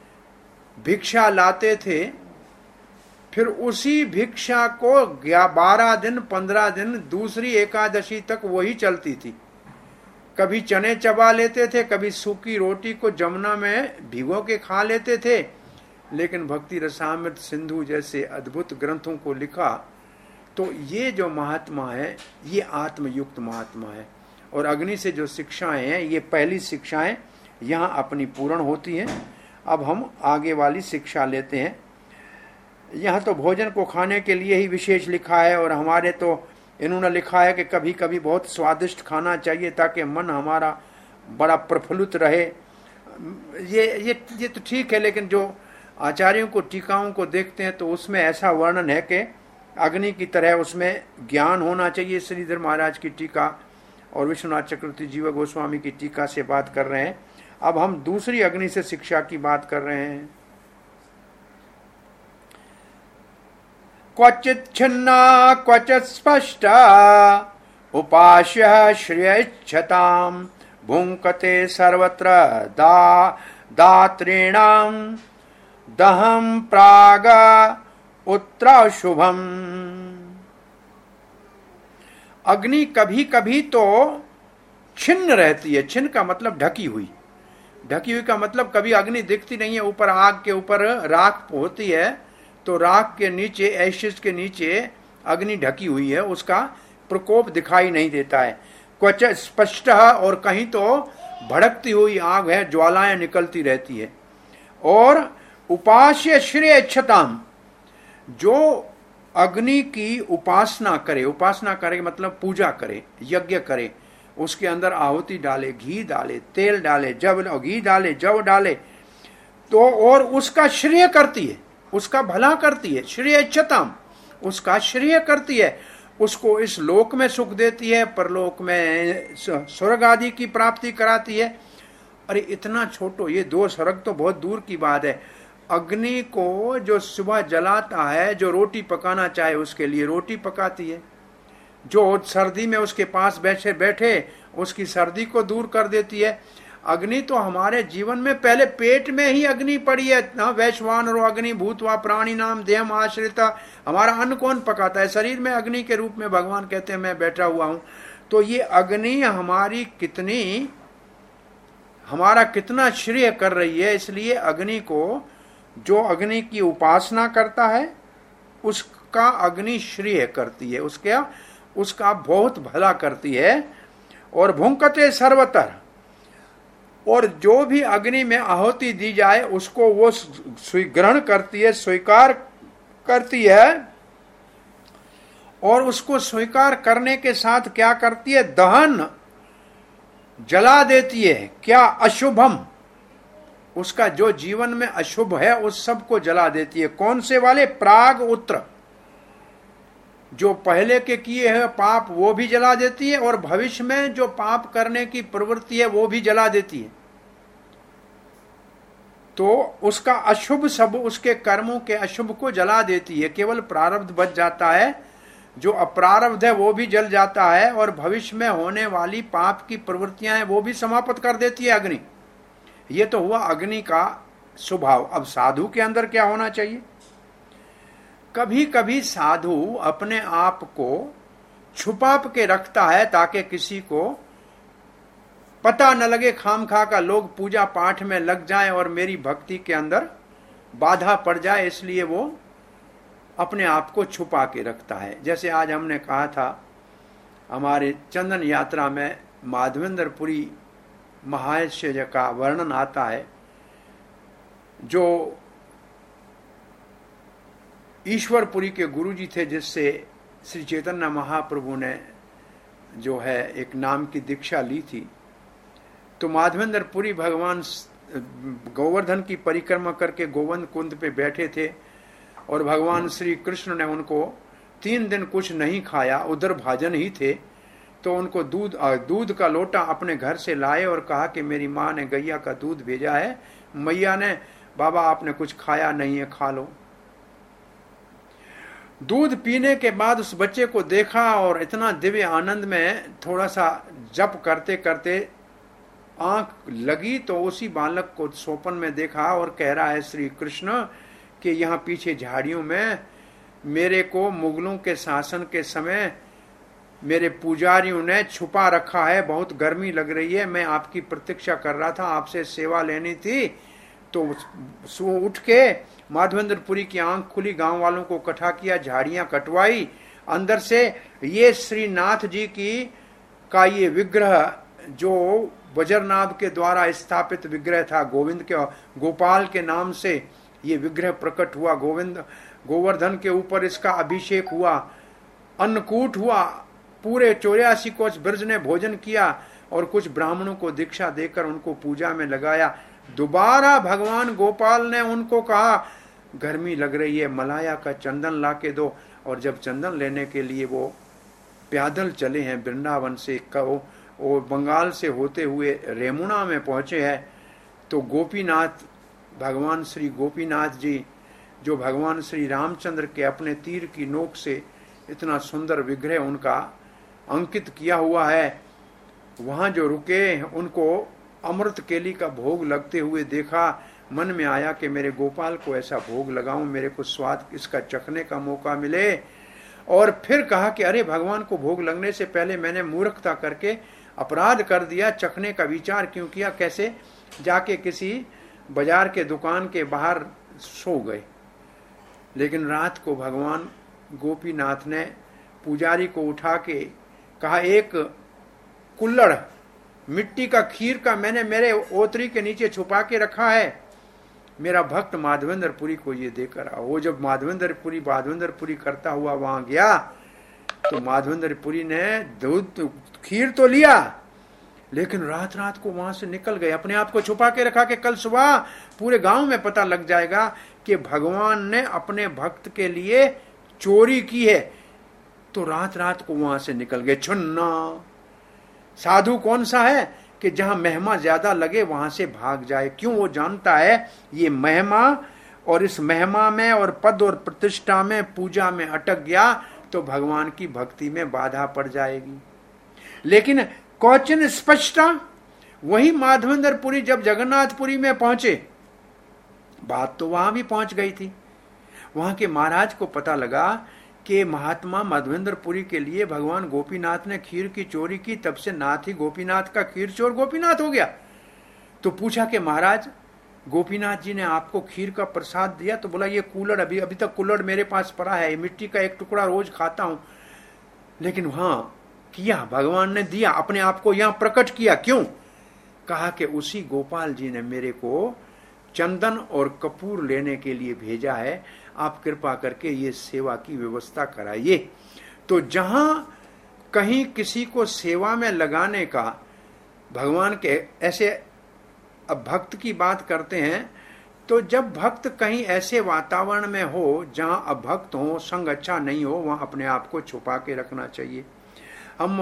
भिक्षा लाते थे, फिर उसी भिक्षा को 12 दिन 15 दिन दूसरी एकादशी तक वही चलती थी। कभी चने चबा लेते थे, कभी सूखी रोटी को जमुना में भिगो के खा लेते थे, लेकिन भक्ति रसामृत सिंधु जैसे अद्भुत ग्रंथों को लिखा। तो ये जो महात्मा है ये आत्मयुक्त महात्मा है, और अग्नि से जो शिक्षाएं हैं ये पहली शिक्षाएं यहाँ अपनी पूर्ण होती हैं। अब हम आगे वाली शिक्षा लेते हैं। यहाँ तो भोजन को खाने के लिए ही विशेष लिखा है, और हमारे तो इन्होंने लिखा है कि कभी कभी बहुत स्वादिष्ट खाना चाहिए ताकि मन हमारा बड़ा प्रफुल्लित रहे। ये तो ठीक है, लेकिन जो आचार्यों को टीकाओं को देखते हैं तो उसमें ऐसा वर्णन है कि अग्नि की तरह उसमें ज्ञान होना चाहिए। श्रीधर महाराज की टीका और विश्वनाथ चक्रवर्ती जीव गोस्वामी की टीका से बात कर रहे हैं। अब हम दूसरी अग्नि से शिक्षा की बात कर रहे हैं। क्वचित छिन्ना क्वचित स्पष्टा उपास्य श्रेयच्छताम भुंकते सर्वत्र दात्रीणाम दहम प्राग उत्तर शुभम। अग्नि कभी कभी तो छिन्न रहती है। छिन्न का मतलब ढकी हुई। ढकी हुई का मतलब कभी अग्नि दिखती नहीं है, ऊपर आग के ऊपर राख होती है तो राख के नीचे, एशिस के नीचे अग्नि ढकी हुई है, उसका प्रकोप दिखाई नहीं देता है। क्वच स्पष्ट, और कहीं तो भड़कती हुई आग है, ज्वालाएं निकलती रहती है। और उपास्य श्रेय इच्छताम, जो अग्नि की उपासना करे मतलब पूजा करे, यज्ञ करे, उसके अंदर आहुति डाले, घी डाले, तेल डाले, घी डाले, जव डाले, तो और उसका श्रेय करती है, उसका भला करती है। श्रेय इच्छताम, उसका श्रेय करती है, उसको इस लोक में सुख देती है, परलोक में स्वर्ग आदि की प्राप्ति कराती है। अरे इतना छोटो, ये 2 स्वर्ग तो बहुत दूर की बात है। अग्नि को जो सुबह जलाता है, जो रोटी पकाना चाहे उसके लिए रोटी पकाती है, जो सर्दी में उसके पास बैठे उसकी सर्दी को दूर कर देती है। अग्नि तो हमारे जीवन में पहले पेट में ही अग्नि पड़ी है ना। वैश्वानरो अग्नि भूतवा प्राणी नाम देहम आश्रिता, हमारा अन्न कौन पकाता है? शरीर में अग्नि के रूप में भगवान कहते हैं मैं बैठा हुआ हूं। तो ये अग्नि हमारी कितनी हमारा कितना श्रेय कर रही है। इसलिए अग्नि को, जो अग्नि की उपासना करता है उसका अग्नि श्रेय करती है, उसका बहुत भला करती है। और भुंकते सर्वतर, और जो भी अग्नि में आहुति दी जाए उसको वो ग्रहण करती है, स्वीकार करती है। और उसको स्वीकार करने के साथ क्या करती है? दहन, जला देती है। क्या? अशुभम, उसका जो जीवन में अशुभ है उस सब को जला देती है। कौन से वाले? प्राग उत्तर, जो पहले के किए हैं पाप वो भी जला देती है, और भविष्य में जो पाप करने की प्रवृत्ति है वो भी जला देती है। तो उसका अशुभ सब, उसके कर्मों के अशुभ को जला देती है। केवल प्रारब्ध बच जाता है, जो अप्रारब्ध है वो भी जल जाता है, और भविष्य में होने वाली पाप की प्रवृत्तियां हैं वो भी समाप्त कर देती है अग्नि। ये तो हुआ अग्नि का स्वभाव। अब साधु के अंदर क्या होना चाहिए? कभी कभी साधु अपने आप को छुपा के रखता है ताकि किसी को पता न लगे, खाम खा का लोग पूजा पाठ में लग जाएं और मेरी भक्ति के अंदर बाधा पड़ जाए, इसलिए वो अपने आप को छुपा के रखता है। जैसे आज हमने कहा था, हमारे चंदन यात्रा में माधवेंद्रपुरी महाशय का वर्णन आता है, जो ईश्वरपुरी के गुरुजी थे, जिससे श्री चैतन्य महाप्रभु ने जो है एक नाम की दीक्षा ली थी। तो माधवेंद्रपुरी भगवान गोवर्धन की परिक्रमा करके गोविंद कुंड पे बैठे थे, और भगवान श्री कृष्ण ने उनको 3 दिन कुछ नहीं खाया, उधर भाजन ही थे। तो उनको दूध का लोटा अपने घर से लाए और कहा कि मेरी माँ ने गैया का दूध भेजा है, मैया ने, बाबा आपने कुछ खाया नहीं है, खा लो। दूध पीने के बाद उस बच्चे को देखा और इतना दिव्य आनंद में थोड़ा सा जप करते करते आंख लगी, तो उसी बालक को सोपन में देखा और कह रहा है श्री कृष्ण कि यहाँ पीछे झाड़ियों में मेरे को मुगलों के शासन के समय मेरे पुजारियों ने छुपा रखा है, बहुत गर्मी लग रही है, मैं आपकी प्रतीक्षा कर रहा था, आपसे सेवा लेनी थी। तो सो उठ के माधवेंद्रपुरी की आंख खुली, गांव वालों को इकट्ठा किया, झाड़ियां कटवाई, अंदर से ये श्रीनाथ जी की का ये विग्रह जो वज्रनाभ के द्वारा स्थापित विग्रह था, गोविंद के गोपाल के नाम से ये विग्रह प्रकट हुआ। गोवर्धन के ऊपर इसका अभिषेक हुआ, अन्नकूट हुआ, पूरे 84 कोस ब्रज ने भोजन किया और कुछ ब्राह्मणों को दीक्षा देकर उनको पूजा में लगाया। दोबारा भगवान गोपाल ने उनको कहा गर्मी लग रही है, मलाया का चंदन ला के दो। और जब चंदन लेने के लिए वो पैदल चले हैं वृंदावन से, वो बंगाल से होते हुए रेमुणा में पहुंचे हैं, तो गोपीनाथ, भगवान श्री गोपीनाथ जी, जो भगवान श्री रामचंद्र के अपने तीर की नोक से इतना सुंदर विग्रह उनका अंकित किया हुआ है, वहां जो रुके उनको अमृत केली का भोग लगते हुए देखा। मन में आया कि मेरे गोपाल को ऐसा भोग लगाऊं, मेरे को स्वाद इसका चखने का मौका मिले। और फिर कहा कि अरे भगवान को भोग लगने से पहले मैंने मूर्खता करके अपराध कर दिया, चखने का विचार क्यों किया, कैसे जाके किसी बाजार के दुकान के बाहर सो गए। लेकिन रात को भगवान गोपीनाथ ने पुजारी को उठा के कहा एक कुल्लड़ मिट्टी का खीर का मैंने मेरे ओतरी के नीचे छुपा के रखा है, मेरा भक्त माधवेंद्रपुरी को ये देकर आओ। वो जब माधवेंद्रपुरी करता हुआ वहां गया तो माधवेंद्रपुरी ने दूध खीर तो लिया, लेकिन रात रात को वहां से निकल गए, अपने आप को छुपा के रखा कि कल सुबह पूरे गांव में पता लग जाएगा कि भगवान ने अपने भक्त के लिए चोरी की है। तो रात रात को वहां से निकल गए। छुन्ना साधु कौन सा है कि जहां महिमा ज्यादा लगे वहां से भाग जाए। क्यों? वो जानता है ये महिमा, और इस महिमा में और पद और प्रतिष्ठा में, पूजा में अटक गया तो भगवान की भक्ति में बाधा पड़ जाएगी। लेकिन क्वचिन स्पष्टता, वही माधवेंद्रपुरी जब जगन्नाथपुरी में पहुंचे, बात तो वहां भी पहुंच गई थी। वहां के महाराज को पता लगा कि महात्मा माधवेंद्रपुरी के लिए भगवान गोपीनाथ ने खीर की चोरी की, तब से नाथ ही गोपीनाथ का खीर चोर गोपीनाथ हो गया। तो पूछा कि महाराज गोपीनाथ जी ने आपको खीर का प्रसाद दिया? तो बोला ये कुल्हड़, अभी तक कुल्हड़ मेरे पास पड़ा है, मिट्टी का एक टुकड़ा रोज खाता हूं। लेकिन वहां किया, भगवान ने दिया, अपने आप को यहां प्रकट किया। क्यों? कहा कि उसी गोपाल जी ने मेरे को चंदन और कपूर लेने के लिए भेजा है, आप कृपा करके ये सेवा की व्यवस्था कराइए। तो जहां कहीं किसी को सेवा में लगाने का भगवान के ऐसे, अब भक्त की बात करते हैं, तो जब भक्त कहीं ऐसे वातावरण में हो जहां अभक्त हो, संग अच्छा नहीं हो, वहां अपने आप को छुपा के रखना चाहिए। हम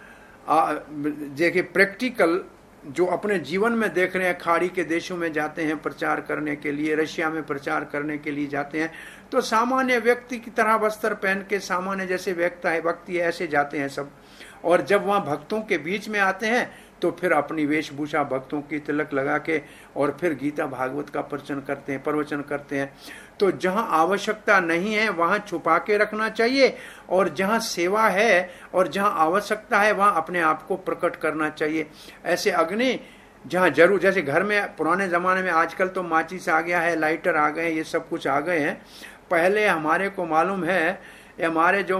देखिए प्रैक्टिकल जो अपने जीवन में देख रहे हैं, खाड़ी के देशों में जाते हैं प्रचार करने के लिए, रशिया में प्रचार करने के लिए जाते हैं, तो सामान्य व्यक्ति की तरह वस्त्र पहन के, सामान्य जैसे व्यक्ति ऐसे जाते हैं सब। और जब वहां भक्तों के बीच में आते हैं तो फिर अपनी वेशभूषा भक्तों की तिलक लगा के और फिर गीता भागवत का प्रवचन करते हैं। तो जहां आवश्यकता नहीं है वहां छुपा के रखना चाहिए, और जहां सेवा है और जहां आवश्यकता है वहां अपने आप को प्रकट करना चाहिए। ऐसे अग्नि जहां जरूर, जैसे घर में पुराने जमाने में, आजकल तो माचिस आ गया है, लाइटर आ गए, ये सब कुछ आ गए हैं। पहले हमारे को मालूम है, हमारे जो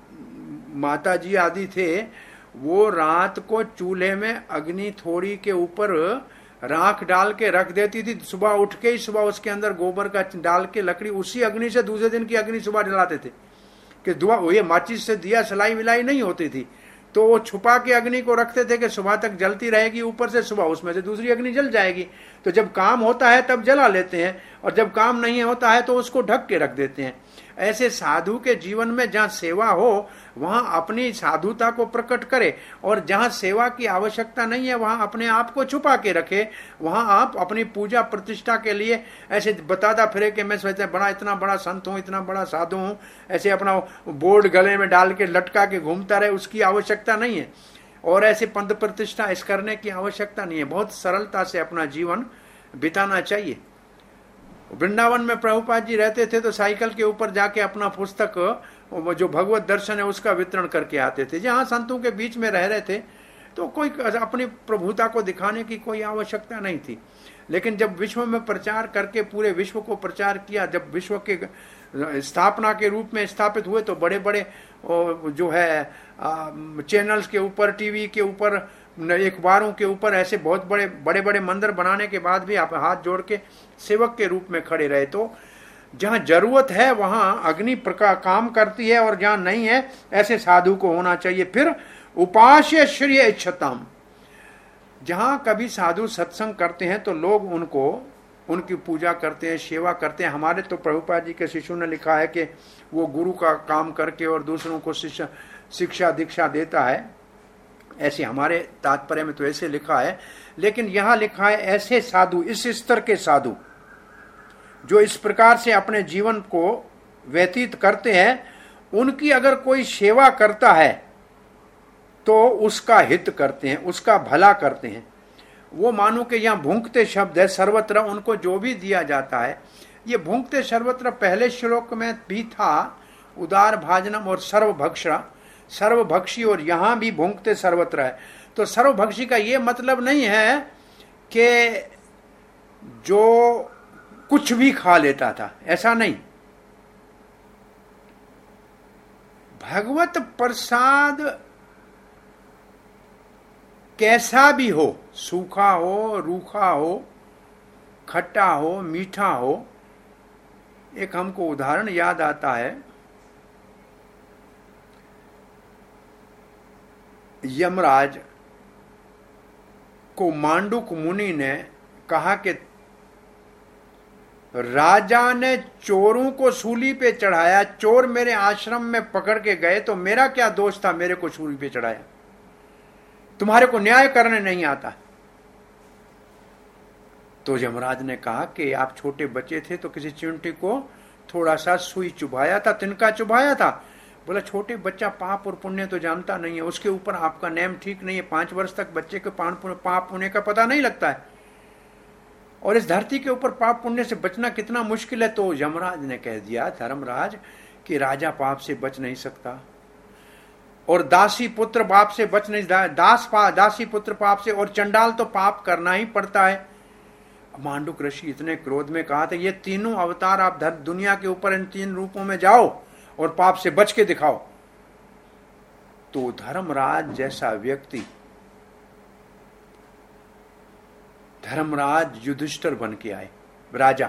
माता जी आदि थे वो रात को चूल्हे में अग्नि थोड़ी के ऊपर राख डाल के रख देती थी, सुबह उठ के ही सुबह उसके अंदर गोबर का डाल के लकड़ी, उसी अग्नि से दूसरे दिन की अग्नि सुबह जलाते थे कि धुआं, ये माचिस से दिया सलाई मिलाई नहीं होती थी। तो वो छुपा के अग्नि को रखते थे कि सुबह तक जलती रहेगी ऊपर से, सुबह उसमें से दूसरी अग्नि जल जाएगी। तो जब काम होता है तब जला लेते हैं, और जब काम नहीं होता है तो उसको ढक के रख देते हैं। ऐसे साधु के जीवन में जहां सेवा हो वहां अपनी साधुता को प्रकट करे, और जहां सेवा की आवश्यकता नहीं है वहां अपने आप को छुपा के रखे। वहां आप अपनी पूजा प्रतिष्ठा के लिए ऐसे बताता फिरे कि मैं बड़ा, इतना बड़ा संत हूं, इतना बड़ा साधु हूं, ऐसे अपना बोर्ड गले में डाल के लटका के घूमता रहे, उसकी आवश्यकता नहीं है। और ऐसे पद प्रतिष्ठा इस करने की आवश्यकता नहीं है। बहुत सरलता से अपना जीवन बिताना चाहिए। वृंदावन में प्रभुपाद जी रहते थे तो साइकिल के ऊपर जाके अपना पुस्तक जो भगवत दर्शन है उसका वितरण करके आते थे। जहां संतों के बीच में रह रहे थे तो कोई अपनी प्रभुता को दिखाने की कोई आवश्यकता नहीं थी। लेकिन जब विश्व में प्रचार करके पूरे विश्व को प्रचार किया, जब विश्व के स्थापना के रूप में स्थापित हुए, तो बड़े बड़े जो है चैनल्स के ऊपर, टीवी के ऊपर, अखबारों के ऊपर ऐसे बहुत बड़े बड़े मंदिर बनाने के बाद भी आप हाथ जोड़ के सेवक के रूप में खड़े रहे। तो जहां जरूरत है वहां अग्नि काम करती है, और जहां नहीं है ऐसे साधु को होना चाहिए। फिर उपास्य श्रेय इच्छताम, जहां कभी साधु सत्संग करते हैं तो लोग उनकी पूजा करते हैं, सेवा करते हैं। हमारे तो प्रभुपाद जी के शिष्यों ने लिखा है कि वो गुरु का काम करके और दूसरों को शिक्षा दीक्षा देता है, ऐसे हमारे तात्पर्य में तो ऐसे लिखा है। लेकिन यहां लिखा है ऐसे साधु, इस स्तर के साधु जो इस प्रकार से अपने जीवन को व्यतीत करते हैं, उनकी अगर कोई सेवा करता है तो उसका हित करते हैं, उसका भला करते हैं। वो मानो कि यहां भूंकते शब्द है, सर्वत्र उनको जो भी दिया जाता है। ये भूंकते सर्वत्र पहले श्लोक में भी था, उदार भाजनम और सर्वभक्षी, और यहां भी भूंकते सर्वत्र है। तो सर्वभक्षी का ये मतलब नहीं है कि जो कुछ भी खा लेता था, ऐसा नहीं। भगवत प्रसाद कैसा भी हो, सूखा हो, रूखा हो, खट्टा हो, मीठा हो। एक हमको उदाहरण याद आता है, यमराज को मांडुक मुनि ने कहा कि राजा ने चोरों को सूली पे चढ़ाया, चोर मेरे आश्रम में पकड़ के गए तो मेरा क्या दोष था, मेरे को सूली पे चढ़ाया, तुम्हारे को न्याय करने नहीं आता। तो यमराज ने कहा कि आप छोटे बच्चे थे तो किसी चिंटी को थोड़ा सा सुई चुभाया था, तिनका चुभाया था। बोला छोटे बच्चा पाप और पुण्य तो जानता नहीं है, उसके ऊपर आपका नेम ठीक नहीं है। 5 वर्ष तक बच्चे के पाप पुण्य का पता नहीं लगता है, और इस धरती के ऊपर पाप पुण्य से बचना कितना मुश्किल है। तो यमराज ने कह दिया धर्मराज कि राजा पाप से बच नहीं सकता, और दासी पुत्र पाप से बच नहीं, दासी पुत्र पाप से, और चंडाल तो पाप करना ही पड़ता है। मांडुक ऋषि इतने क्रोध में कहा था, ये तीनों अवतार आप दुनिया के ऊपर इन 3 रूपों में जाओ और पाप से बच के दिखाओ। तो धर्मराज जैसा व्यक्ति, धर्मराज युधिष्ठिर बन के आए, राजा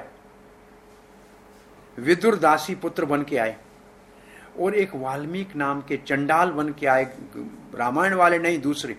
विदुर दासी पुत्र बन के आए, और एक वाल्मीकि नाम के चंडाल बन के आए, रामायण वाले नहीं दूसरे।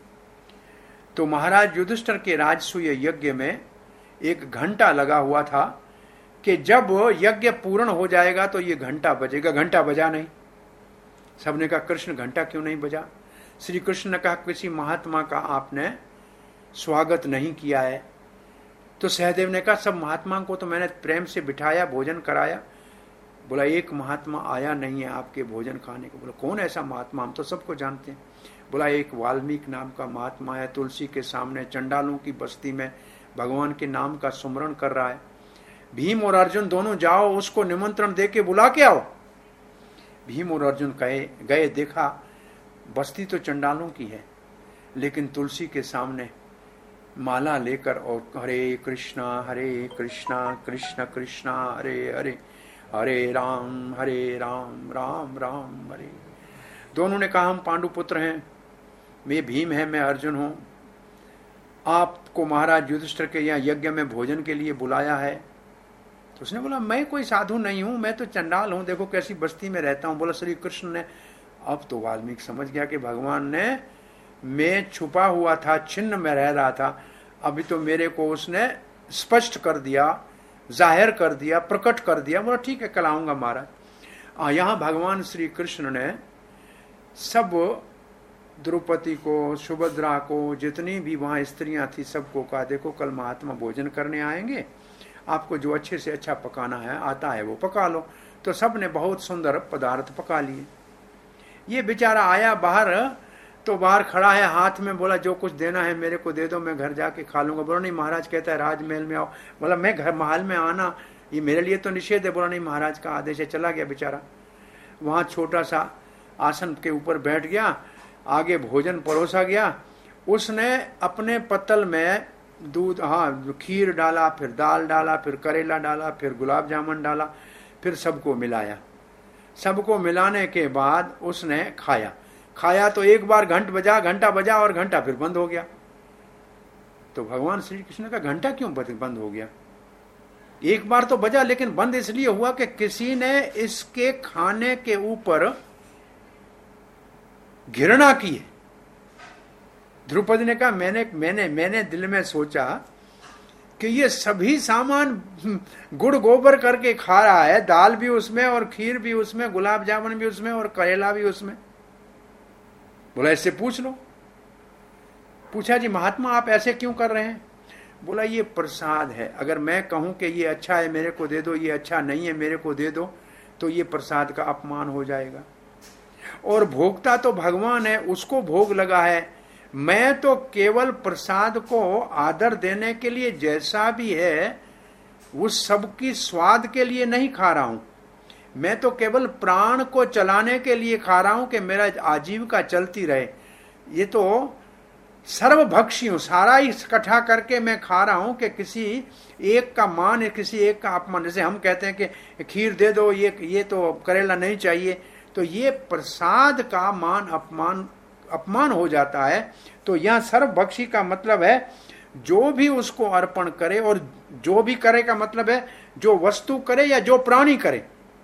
तो महाराज युधिष्ठिर के राजसूय यज्ञ में एक घंटा लगा हुआ था कि जब यज्ञ पूर्ण हो जाएगा तो ये घंटा बजेगा। घंटा बजा नहीं। सबने कहा कृष्ण घंटा क्यों नहीं बजा? श्री कृष्ण ने कहा किसी महात्मा का आपने स्वागत नहीं किया है। तो सहदेव ने कहा सब महात्मा को तो मैंने प्रेम से बिठाया, भोजन कराया। बोला एक महात्मा आया नहीं है आपके भोजन खाने को। बोला कौन ऐसा महात्मा? हम तो सबको जानते हैं। बोला एक वाल्मीकि नाम का महात्मा है, तुलसी के सामने चंडालों की बस्ती में भगवान के नाम का सुमरण कर रहा है। भीम और अर्जुन दोनों जाओ, उसको निमंत्रण देके बुला के आओ। भीम और अर्जुन गए, देखा बस्ती तो चंडालों की है, लेकिन तुलसी के सामने माला लेकर और हरे कृष्णा कृष्ण कृष्णा हरे हरे, हरे राम राम राम हरे। दोनों ने कहा हम पांडु पुत्र हैं, मैं भीम है, मैं अर्जुन हूं, आपको महाराज युधिष्ठिर के यहाँ यज्ञ में भोजन के लिए बुलाया है। तो उसने बोला मैं कोई साधु नहीं हूं, मैं तो चंडाल हूं, देखो कैसी बस्ती में रहता हूं। बोला श्री कृष्ण ने, अब तो वाल्मीकि समझ गया कि भगवान ने, मैं छुपा हुआ था, छिन्न में रह रहा था, अभी तो मेरे को उसने स्पष्ट कर दिया, जाहिर कर दिया, प्रकट कर दिया। बोला ठीक है कल आऊंगा महाराज। यहाँ भगवान श्री कृष्ण ने सब द्रौपदी को, सुभद्रा को, जितनी भी वहां स्त्रियां थी सबको कहा देखो कल महात्मा भोजन करने आएंगे, आपको जो अच्छे से अच्छा पकाना है आता है वो पका लो। तो सब ने बहुत सुंदर पदार्थ पका लिए। ये बेचारा आया बाहर, तो बाहर खड़ा है, हाथ में बोला जो कुछ देना है मेरे को दे दो, मैं घर जाके खा लूंगा। बोला नहीं महाराज कहता है राजमहल में आओ। बोला मैं घर महल में आना ये मेरे लिए तो निषेध है। बोला नहीं महाराज का आदेश है। चला गया बेचारा, वहां छोटा सा आसन के ऊपर बैठ गया, आगे भोजन परोसा गया। उसने अपने पत्तल में दूध, खीर डाला, फिर दाल डाला, फिर करेला डाला, फिर गुलाब जामुन डाला, फिर सबको मिलाया। सबको मिलाने के बाद उसने खाया तो एक बार घंटा बजा और घंटा फिर बंद हो गया। तो भगवान श्री कृष्ण का घंटा क्यों बंद हो गया? एक बार तो बजा, लेकिन बंद इसलिए हुआ कि किसी ने इसके खाने के ऊपर घृणा की है। द्रौपदी ने कहा मैंने दिल में सोचा कि ये सभी सामान गुड़ गोबर करके खा रहा है, दाल भी उसमें और खीर भी उसमें, गुलाब जामुन भी उसमें और करेला भी उसमें। बोला इससे पूछ लो। पूछा जी महात्मा आप ऐसे क्यों कर रहे हैं? बोला ये प्रसाद है, अगर मैं कहूं कि ये अच्छा है मेरे को दे दो, ये अच्छा नहीं है मेरे को दे दो, तो ये प्रसाद का अपमान हो जाएगा। और भोगता तो भगवान है, उसको भोग लगा है, मैं तो केवल प्रसाद को आदर देने के लिए जैसा भी है उस सबकी स्वाद के लिए नहीं खा रहा हूं, मैं तो केवल प्राण को चलाने के लिए खा रहा हूं कि मेरा आजीविका चलती रहे। ये तो सर्वभक्षी हूं, सारा ही इकट्ठा करके मैं खा रहा हूं कि किसी एक का मान, किसी एक का अपमान। जैसे हम कहते हैं कि खीर दे दो, ये तो करेला नहीं चाहिए, तो ये प्रसाद का मान अपमान हो जाता है। तो यह सर्वभक्षी का मतलब है जो भी उसको अर्पण करे, और जो भी करे का मतलब है जो वस्तु करे या जो प्राणी करे।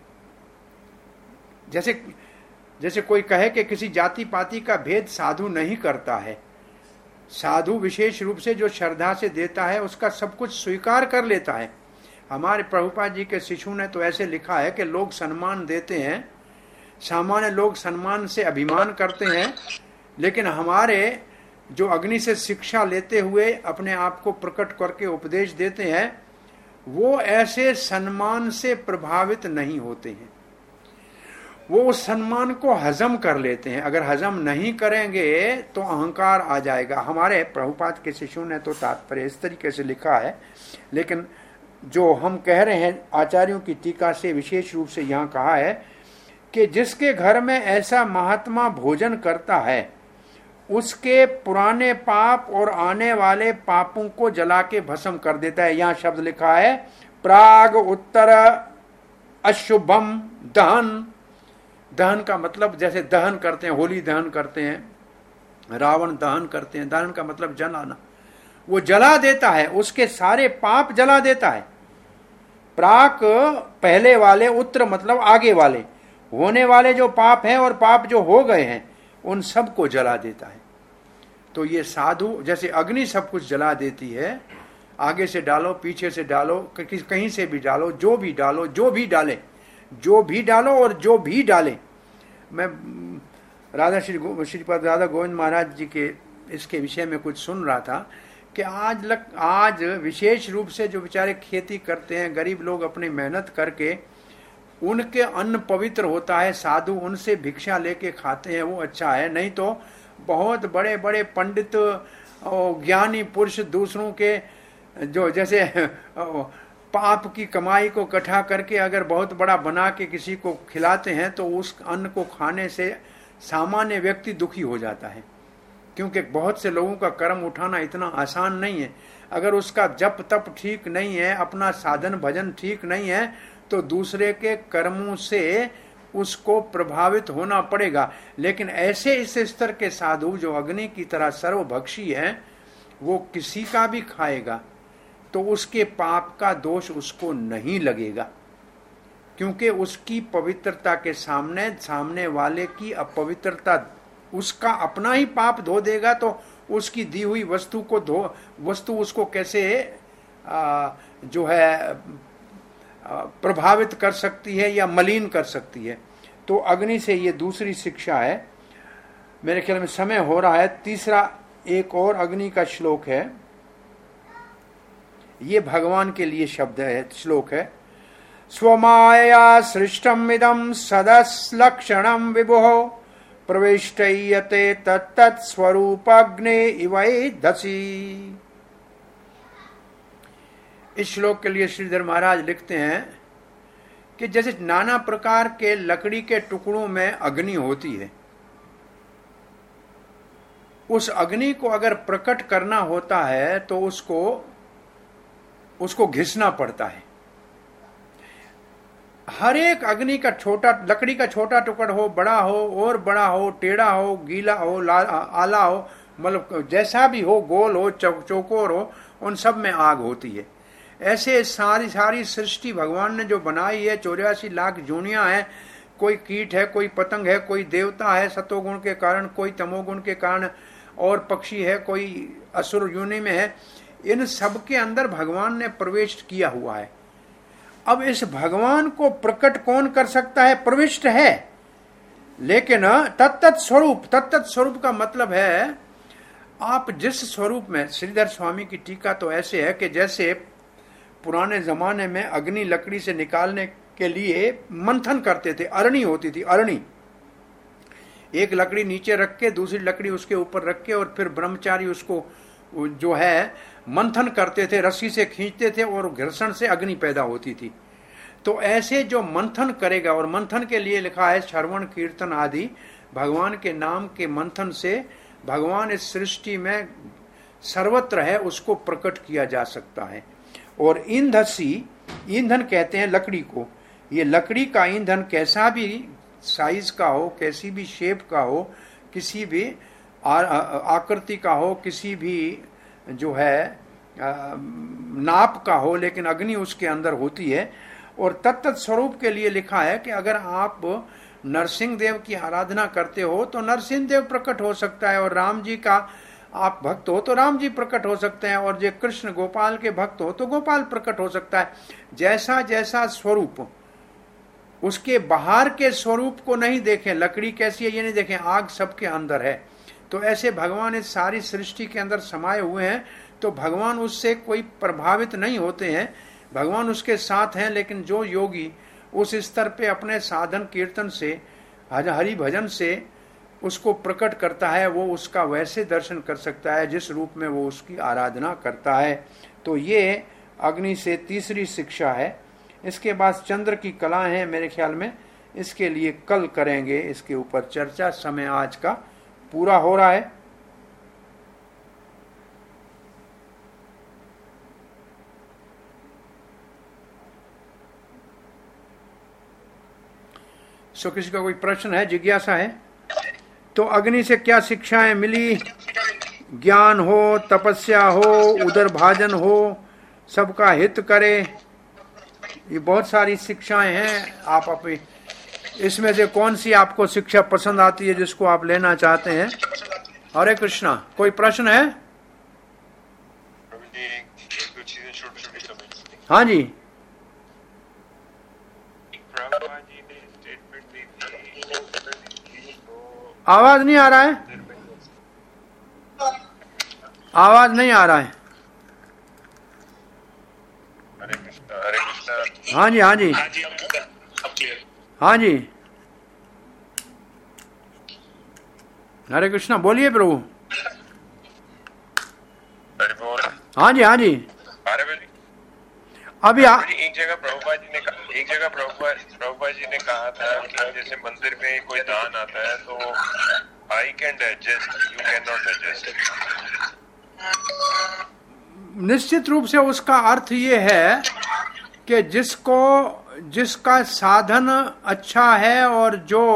जैसे कोई कहे कि किसी जाति पाति का भेद साधु नहीं करता है, साधु विशेष रूप से जो श्रद्धा से देता है उसका सब कुछ स्वीकार कर लेता है। हमारे प्रभुपाद जी के शिशु ने तो ऐसे लिखा है कि लोग सम्मान देते हैं, सामान्य लोग सम्मान से अभिमान करते हैं, लेकिन हमारे जो अग्नि से शिक्षा लेते हुए अपने आप को प्रकट करके उपदेश देते हैं वो ऐसे सम्मान से प्रभावित नहीं होते हैं, वो उस सम्मान को हजम कर लेते हैं। अगर हजम नहीं करेंगे तो अहंकार आ जाएगा। हमारे प्रभुपाद के शिशु ने तो तात्पर्य इस तरीके से लिखा है, लेकिन जो हम कह रहे हैं आचार्यों की टीका से विशेष रूप से यहाँ कहा है कि जिसके घर में ऐसा महात्मा भोजन करता है उसके पुराने पाप और आने वाले पापों को जला के भस्म कर देता है। यहां शब्द लिखा है प्राग उत्तर अशुभम दहन। दहन का मतलब जैसे दहन करते हैं, होली दहन करते हैं, रावण दहन करते हैं। दहन का मतलब जलाना, वो जला देता है, उसके सारे पाप जला देता है। प्राक पहले वाले, उत्तर मतलब आगे वाले, होने वाले जो पाप हैं और पाप जो हो गए हैं उन सब को जला देता है। तो ये साधु जैसे अग्नि सब कुछ जला देती है, आगे से डालो, पीछे से डालो, कहीं से भी डालो, जो भी डालो, जो भी डाले, जो भी डालो और जो भी डाले। मैं श्रीपद राधा गोविंद महाराज जी के इसके विषय में कुछ सुन रहा था कि आज विशेष रूप से जो बेचारे खेती करते हैं, गरीब लोग अपनी मेहनत करके, उनके अन्न पवित्र होता है, साधु उनसे भिक्षा लेके खाते हैं, वो अच्छा है। नहीं तो बहुत बड़े बड़े पंडित ज्ञानी पुरुष दूसरों के जो जैसे पाप की कमाई को इकट्ठा करके अगर बहुत बड़ा बना के किसी को खिलाते हैं तो उस अन्न को खाने से सामान्य व्यक्ति दुखी हो जाता है, क्योंकि बहुत से लोगों का कर्म उठाना इतना आसान नहीं है। अगर उसका जप तप ठीक नहीं है, अपना साधन भजन ठीक नहीं है, तो दूसरे के कर्मों से उसको प्रभावित होना पड़ेगा। लेकिन ऐसे इस स्तर के साधु जो अग्नि की तरह सर्वभक्षी है, वो किसी का भी खाएगा तो उसके पाप का दोष उसको नहीं लगेगा, क्योंकि उसकी पवित्रता के सामने वाले की अपवित्रता, उसका अपना ही पाप धो देगा तो उसकी दी हुई वस्तु उसको कैसे जो है प्रभावित कर सकती है या मलिन कर सकती है। तो अग्नि से ये दूसरी शिक्षा है। मेरे ख्याल में समय हो रहा है। तीसरा एक और अग्नि का श्लोक है, ये भगवान के लिए शब्द है, श्लोक है। स्वमाया सृष्टम इदम सदस्लक्षणम विभुः प्रविष्टयते तत्तत् स्वरूपाग्ने इवैधसी। इस श्लोक के लिए श्रीधर महाराज लिखते हैं कि जैसे नाना प्रकार के लकड़ी के टुकड़ों में अग्नि होती है, उस अग्नि को अगर प्रकट करना होता है तो उसको घिसना पड़ता है। हर एक अग्नि का छोटा, लकड़ी का छोटा टुकड़ा हो, बड़ा हो और बड़ा हो, टेढ़ा हो, गीला हो, आला हो, मतलब जैसा भी हो, गोल हो, चौकोर हो, उन सब में आग होती है। ऐसे सारी सृष्टि भगवान ने जो बनाई है, 84 लाख जोनियां हैं, कोई कीट है, कोई पतंग है, कोई देवता है सतोगुण के कारण, कोई तमोगुण के कारण, और पक्षी है, कोई असुर योनि में है। इन सब के अंदर भगवान ने प्रवेश किया हुआ है। अब इस भगवान को प्रकट कौन कर सकता है? प्रविष्ट है, लेकिन तत्त स्वरूप का मतलब है आप जिस स्वरूप में। श्रीधर स्वामी की टीका तो ऐसे है कि जैसे पुराने जमाने में अग्नि लकड़ी से निकालने के लिए मंथन करते थे, अरणी होती थी, अरणी, एक लकड़ी नीचे रख के दूसरी लकड़ी उसके ऊपर रख के और फिर ब्रह्मचारी उसको जो है मंथन करते थे, रस्सी से खींचते थे और घर्षण से अग्नि पैदा होती थी। तो ऐसे जो मंथन करेगा, और मंथन के लिए लिखा है श्रवण कीर्तन आदि, भगवान के नाम के मंथन से भगवान इस सृष्टि में सर्वत्र है, उसको प्रकट किया जा सकता है। और ईंधसी, ईंधन कहते हैं लकड़ी को। ये लकड़ी का ईंधन कैसा भी साइज का हो, कैसी भी शेप का हो, किसी भी आकृति का हो, किसी भी जो है नाप का हो, लेकिन अग्नि उसके अंदर होती है। और तत्त स्वरूप के लिए लिखा है कि अगर आप नरसिंह देव की आराधना करते हो तो नरसिंह देव प्रकट हो सकता है, और राम जी का आप भक्त हो तो राम जी प्रकट हो सकते हैं, और जो कृष्ण गोपाल के भक्त हो तो गोपाल प्रकट हो सकता है। जैसा जैसा स्वरूप, उसके बाहर के स्वरूप को नहीं देखें, लकड़ी कैसी है ये नहीं देखें, आग सबके अंदर है। तो ऐसे भगवान इस सारी सृष्टि के अंदर समाये हुए हैं, तो भगवान उससे कोई प्रभावित नहीं होते हैं, भगवान उसके साथ हैं। लेकिन जो योगी उस स्तर पे अपने साधन कीर्तन से, हरि भजन से उसको प्रकट करता है, वो उसका वैसे दर्शन कर सकता है जिस रूप में वो उसकी आराधना करता है। तो ये अग्नि से तीसरी शिक्षा है। इसके बाद चंद्र की कला है, मेरे ख्याल में इसके लिए कल करेंगे इसके ऊपर चर्चा। समय आज का पूरा हो रहा है। सो किसी का कोई प्रश्न है, जिज्ञासा है? तो अग्नि से क्या शिक्षाएं मिली? ज्ञान हो, तपस्या हो, उदर भाजन हो, सबका हित करे, ये बहुत सारी शिक्षाएं हैं। आप अपनी इसमें से कौन सी आपको शिक्षा पसंद आती है जिसको आप लेना चाहते हैं? हरे कृष्णा। कोई प्रश्न है? हाँ जी। आवाज नहीं आ रहा है, आवाज नहीं आ रहा है। हरे कृष्णा, हरे कृष्णा। हाँ जी, हाँ जी, हाँ जी। हरे कृष्णा, बोलिए प्रभु। हरे बोल। हाँ जी, हाँ जी। अभी एक जगह प्रभुपाद जी ने कहा था कि जैसे मंदिर में कोई दान आता है तो I can digest, you can not digest. निश्चित रूप से उसका अर्थ ये है कि जिसका साधन अच्छा है और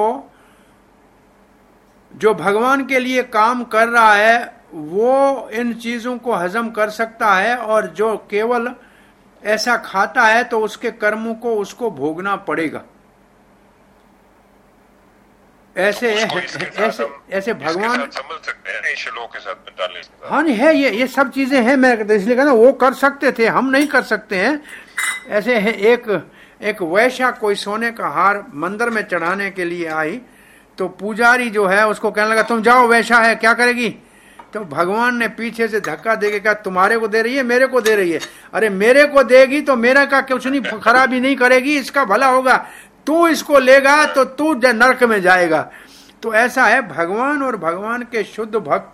जो भगवान के लिए काम कर रहा है वो इन चीजों को हजम कर सकता है, और जो केवल ऐसा खाता है तो उसके कर्मों को उसको भोगना पड़ेगा। ऐसे भगवान समझ सकते हैं श्लोक के साथ। हाँ नहीं है, ये सब चीजें हैं। मैं इसलिए कहना वो कर सकते थे, हम नहीं कर सकते हैं। ऐसे है, एक वैश्या कोई सोने का हार मंदिर में चढ़ाने के लिए आई, तो पुजारी जो है उसको कहने लगा तुम जाओ, वैश्या है क्या करेगी? तो भगवान ने पीछे से धक्का देके कहा तुम्हारे को दे रही है, मेरे को दे रही है। अरे मेरे को देगी तो मेरा का कुछ नहीं, खराबी नहीं करेगी, इसका भला होगा। तू इसको लेगा तो तू नरक में जाएगा। तो ऐसा है, भगवान और भगवान के शुद्ध भक्त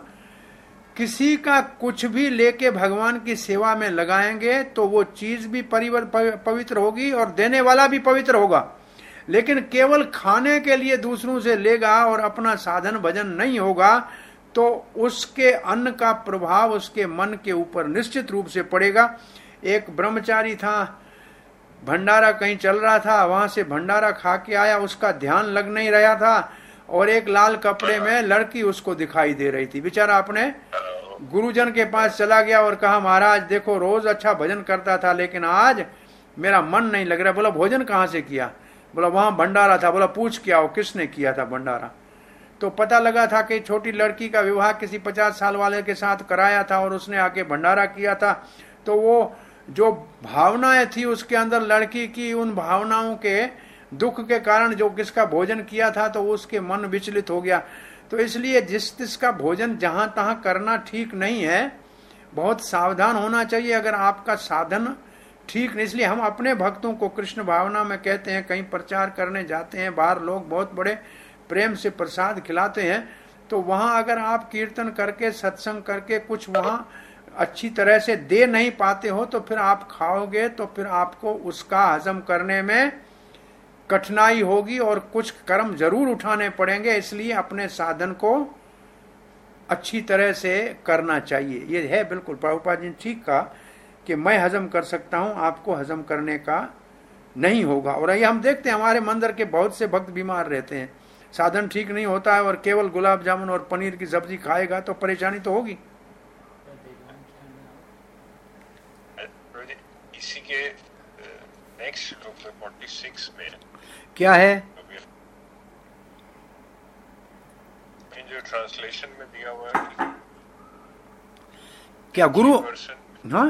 किसी का कुछ भी लेके भगवान की सेवा में लगाएंगे तो वो चीज भी पवित्र होगी और देने वाला भी पवित्र होगा। लेकिन केवल खाने के लिए दूसरों से लेगा और अपना साधन भजन नहीं होगा तो उसके अन्न का प्रभाव उसके मन के ऊपर निश्चित रूप से पड़ेगा। एक ब्रह्मचारी था, भंडारा कहीं चल रहा था, वहां से भंडारा खा के आया, उसका ध्यान लग नहीं रहा था और एक लाल कपड़े में लड़की उसको दिखाई दे रही थी। बेचारा अपने गुरुजन के पास चला गया और कहा महाराज देखो रोज अच्छा भजन करता था लेकिन आज मेरा मन नहीं लग रहा। बोला भोजन कहाँ से किया? बोला वहां भंडारा था। बोला पूछ क्या हो किसने किया था भंडारा? तो पता लगा था कि छोटी लड़की का विवाह किसी 50 साल वाले के साथ कराया था और उसने आके भंडारा किया था। तो वो जो भावनाएं थी उसके अंदर लड़की की, उन भावनाओं के दुख के कारण जो किसका भोजन किया था तो उसके मन विचलित हो गया। तो इसलिए जिसका भोजन जहां तहां करना ठीक नहीं है, बहुत सावधान होना चाहिए। अगर आपका साधन ठीक नहीं, इसलिए हम अपने भक्तों को कृष्ण भावना में कहते हैं, कहीं प्रचार करने जाते हैं, बाहर लोग बहुत बड़े प्रेम से प्रसाद खिलाते हैं, तो वहां अगर आप कीर्तन करके सत्संग करके कुछ वहां अच्छी तरह से दे नहीं पाते हो तो फिर आप खाओगे तो फिर आपको उसका हजम करने में कठिनाई होगी और कुछ कर्म जरूर उठाने पड़ेंगे। इसलिए अपने साधन को अच्छी तरह से करना चाहिए। ये है बिल्कुल प्रभुपाद जी ने ठीक कहा कि मैं हजम कर सकता हूं, आपको हजम करने का नहीं होगा। और ये हम देखते हैं हमारे मंदिर के बहुत से भक्त बीमार रहते हैं, साधन ठीक नहीं होता है और केवल गुलाब जामुन और पनीर की सब्जी खाएगा तो परेशानी तो होगी। इसी के नेक्स्ट श्लोक 46 में क्या है? जो ट्रांसलेशन में दिया हुआ है क्या गुरु हाँ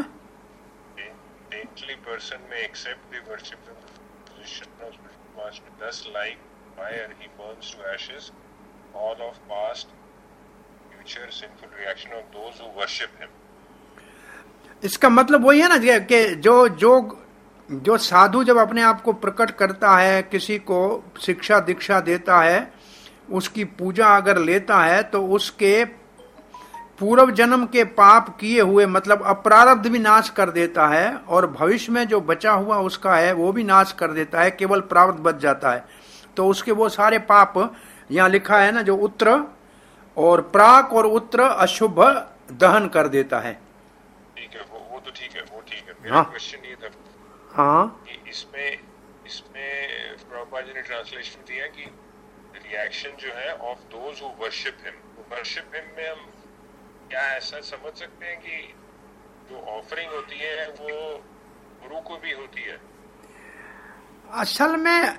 person may accept the worship of the position of spiritual master. Thus, like fire, he burns to ashes all of past, future sinful reaction of those who worship him. इसका मतलब वही है ना कि जो साधु जब अपने आप को प्रकट करता है, किसी को शिक्षा दीक्षा देता है, उसकी पूजा अगर लेता है तो उसके पूर्व जन्म के पाप किए हुए मतलब अपरारब्ध भी नाश कर देता है और भविष्य में जो बचा हुआ उसका है वो भी नाश कर देता है, केवल प्रारब्ध बच जाता है। तो उसके वो सारे पाप, यहाँ लिखा है ना, जो उत्तर और प्राक और उत्तर अशुभ दहन कर देता है। ठीक है, वो तो ठीक है, वो ठीक है। मेरा हाँ। क्वेश्चन ये था हाँ, कि इसमें प्रभुपाद जी ने ट्रांसलेशन दिया कि रिएक्शन जो है of those who worship him में हम क्या ऐसा समझ सकते हैं कि जो ऑफरिंग होती है वो गुरु को भी होती है? असल में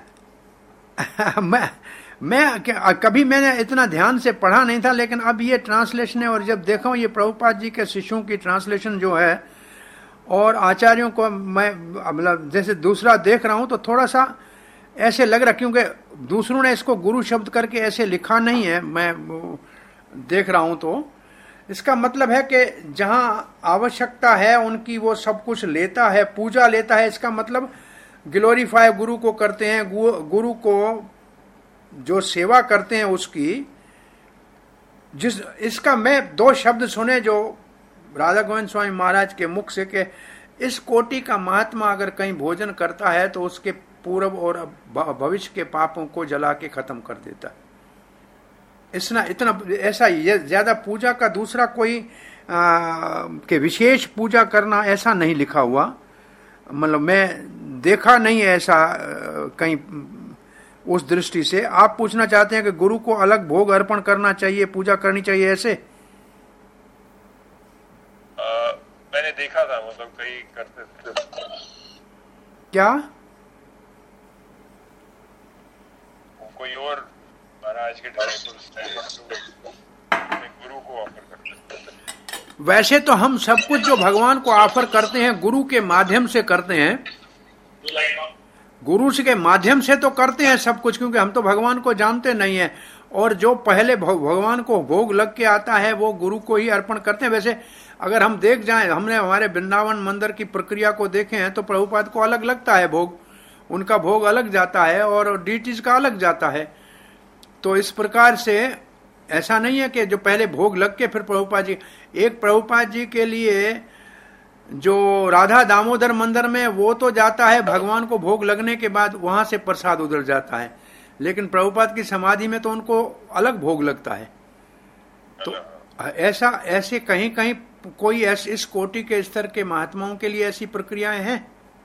मैं कभी मैंने इतना ध्यान से पढ़ा नहीं था, लेकिन अब ये ट्रांसलेशन है और जब देखा ये प्रभुपाद जी के शिष्यों की ट्रांसलेशन जो है और आचार्यों को मैं मतलब जैसे दूसरा देख रहा हूं तो थोड़ा सा ऐसे लग रहा, क्योंकि दूसरों ने इसको गुरु शब्द करके ऐसे लिखा नहीं है, मैं देख रहा हूं तो इसका मतलब है कि जहां आवश्यकता है उनकी वो सब कुछ लेता है, पूजा लेता है। इसका मतलब ग्लोरीफाई गुरु को करते हैं, गुरु को जो सेवा करते हैं उसकी, जिस इसका मैं दो शब्द सुने जो राधा गोविंद स्वामी महाराज के मुख से कि इस कोटि का महात्मा अगर कहीं भोजन करता है तो उसके पूर्व और भविष्य के पापों को जला के खत्म कर देता है। इतना ऐसा ज्यादा पूजा का दूसरा कोई के विशेष पूजा करना ऐसा नहीं लिखा हुआ, मतलब मैं देखा नहीं है ऐसा कहीं। उस दृष्टि से आप पूछना चाहते हैं कि गुरु को अलग भोग अर्पण करना चाहिए, पूजा करनी चाहिए, ऐसे? मैंने देखा था, मतलब कई करते थे। क्या कोई और महाराज के डिसाइपल्स गुरु को ऑफर करते हैं? वैसे तो हम सब कुछ जो भगवान को ऑफर करते हैं गुरु के माध्यम से करते हैं, गुरु के माध्यम से तो करते हैं सब कुछ, क्योंकि हम तो भगवान को जानते नहीं है। और जो पहले भगवान को भोग लग के आता है वो गुरु को ही अर्पण करते हैं। वैसे अगर हम देख जाएं, हमने हमारे वृंदावन मंदिर की प्रक्रिया को देखे हैं तो प्रभुपाद को अलग लगता है भोग, उनका भोग अलग जाता है और डीटीज का अलग जाता है। तो इस प्रकार से ऐसा नहीं है कि जो पहले भोग लग के फिर प्रभुपाद जी, एक प्रभुपाद जी के लिए जो राधा दामोदर मंदिर में वो तो जाता है भगवान को भोग लगने के बाद, वहां से प्रसाद उधर जाता है, लेकिन प्रभुपाद की समाधि में तो उनको अलग भोग लगता है। तो ऐसे कहीं कहीं कोई ऐसे इस कोटि के स्तर के महात्माओं के लिए ऐसी प्रक्रियाएं हैं?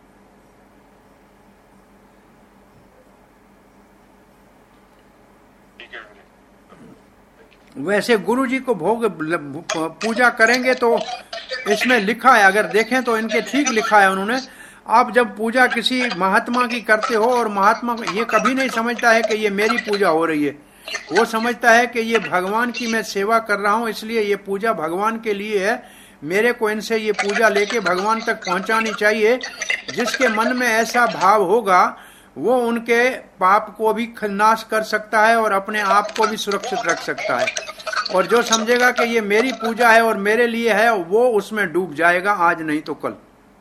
वैसे गुरु जी को भोग पूजा करेंगे तो इसमें लिखा है, अगर देखें तो इनके ठीक लिखा है उन्होंने, आप जब पूजा किसी महात्मा की करते हो और महात्मा ये कभी नहीं समझता है कि ये मेरी पूजा हो रही है, वो समझता है कि ये भगवान की मैं सेवा कर रहा हूं, इसलिए ये पूजा भगवान के लिए है, मेरे को इनसे ये पूजा लेके भगवान तक पहुंचानी चाहिए। जिसके मन में ऐसा भाव होगा वो उनके पाप को भी नाश कर सकता है और अपने आप को भी सुरक्षित रख सकता है। और जो समझेगा कि ये मेरी पूजा है और मेरे लिए है, वो उसमें डूब जाएगा, आज नहीं तो कल।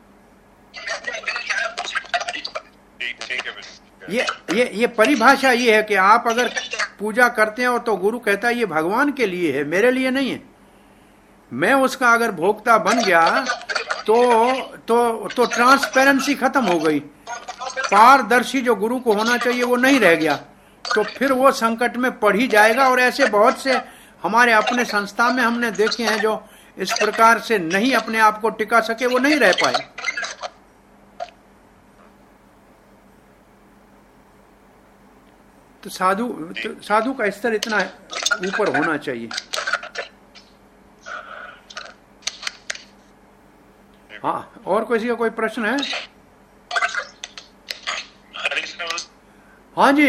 ये परिभाषा ये है कि आप अगर पूजा करते हैं और तो गुरु कहता है ये भगवान के लिए है, मेरे लिए नहीं है, मैं उसका अगर भोक्ता बन गया तो ट्रांसपेरेंसी खत्म हो गई, पारदर्शी जो गुरु को होना चाहिए वो नहीं रह गया, तो फिर वो संकट में पड़ ही जाएगा। और ऐसे बहुत से हमारे अपने संस्था में हमने देखे हैं जो इस प्रकार से नहीं अपने आप को टिका सके, वो नहीं रह पाए। तो साधु का स्तर इतना ऊपर होना चाहिए। हाँ, और किसी का कोई प्रश्न है? हाँ जी,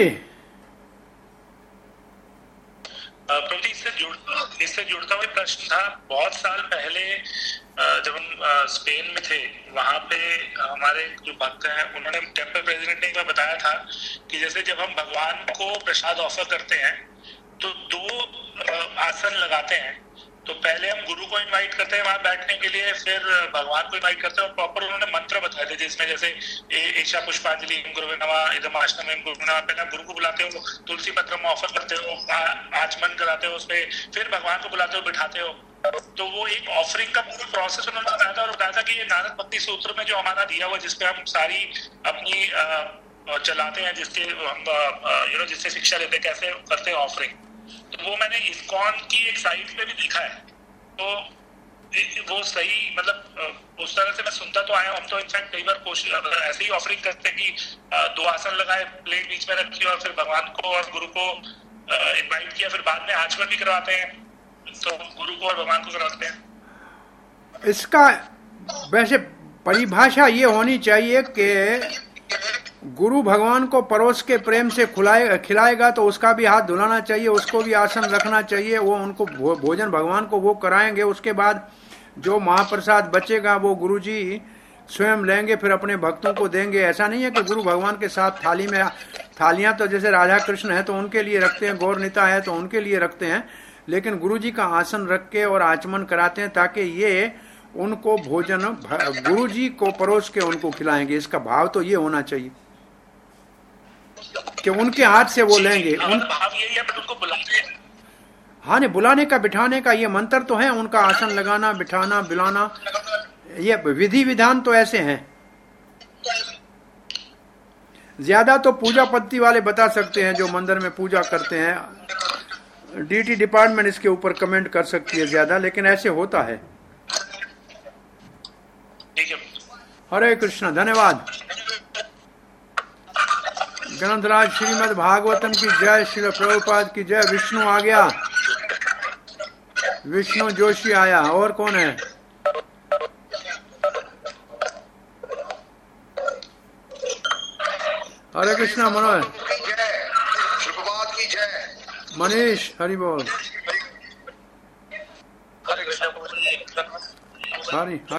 इससे जुड़ता हुआ प्रश्न था। बहुत साल पहले जब हम स्पेन में थे, वहां पे हमारे जो भक्त हैं उन्होंने, टेम्पल प्रेसिडेंट ने एक बार बताया था कि जैसे जब हम भगवान को प्रसाद ऑफर करते हैं तो 2 आसन लगाते हैं, तो पहले हम गुरु को इनवाइट करते हैं वहां बैठने के लिए, फिर भगवान को इनवाइट करते हैं, और प्रॉपर उन्होंने मंत्र बताए थे जिसमें जैसे ईशा पुष्पांजलि गुरुवे नमः इदम आश्रमं गुरुवे नमः, पहले गुरु को बुलाते हो, तुलसी पत्र में ऑफर करते हो, आचमन कराते हो उसपे, फिर भगवान को बुलाते हो, बिठाते हो। तो वो एक ऑफरिंग का पूरा प्रोसेस उन्होंने बताया था, और बताया था कि ये नारद भक्ति सूत्र में जो हमारा दिया हुआ, जिसपे हम सारी अपनी और चलाते हैं, जिसके हम जिससे शिक्षा लेते हैं कैसे करते हैं ऑफरिंग। तो वो मैंने इस्कॉन की एक साइट पे भी देखा है, तो वो सही मतलब उस तरह से मैं सुनता तो आया हूँ। हम तो इनफैक्ट कई बार कोशिश ऐसे ही ऑफरिंग करते हैं कि 2 आसन लगाए, प्लेट बीच में रखी और फिर भगवान को और गुरु को इनवाइट किया, फिर बाद में आचमन भी करवाते हैं, तो गुरु को और भगवान को करवाते हैं। इसका वैसे परिभाषा ये होनी चाहिए कि गुरु भगवान को परोस के प्रेम से खिलाएगा तो उसका भी हाथ धुलाना चाहिए, उसको भी आसन रखना चाहिए, वो उनको भोजन भगवान को वो कराएंगे। उसके बाद जो महाप्रसाद बचेगा वो गुरुजी स्वयं लेंगे, फिर अपने भक्तों को देंगे। ऐसा नहीं है कि गुरु भगवान के साथ थाली में, थालियां तो जैसे राधा कृष्ण है तो उनके लिए रखते हैं, गौरनीता है तो उनके लिए रखते हैं, लेकिन गुरुजी का आसन रख के और आचमन कराते हैं ताकि ये उनको भोजन गुरुजी को परोस के उनको खिलाएंगे। इसका भाव तो ये होना चाहिए कि उनके हाथ से वो लेंगे। भाव यही है, बट उनको बुलाते हैं। हाँ, नहीं बुलाने का बिठाने का ये मंत्र तो है, उनका आसन लगाना, बिठाना, बुलाना, ये विधि विधान तो ऐसे हैं। ज्यादा तो पूजा पद्धति वाले बता सकते हैं जो मंदिर में पूजा करते हैं, डीटी डिपार्टमेंट इसके ऊपर कमेंट कर सकती है ज्यादा, लेकिन ऐसे होता है। हरे कृष्ण, धन्यवाद। ग्रंथराज श्रीमद् भागवतम की जय, श्रील प्रभुपाद की जय। विष्णु आ गया, विष्णु जोशी आया। और कौन है? हरे कृष्णा मनोज, मनीष, हरि बोल। हरी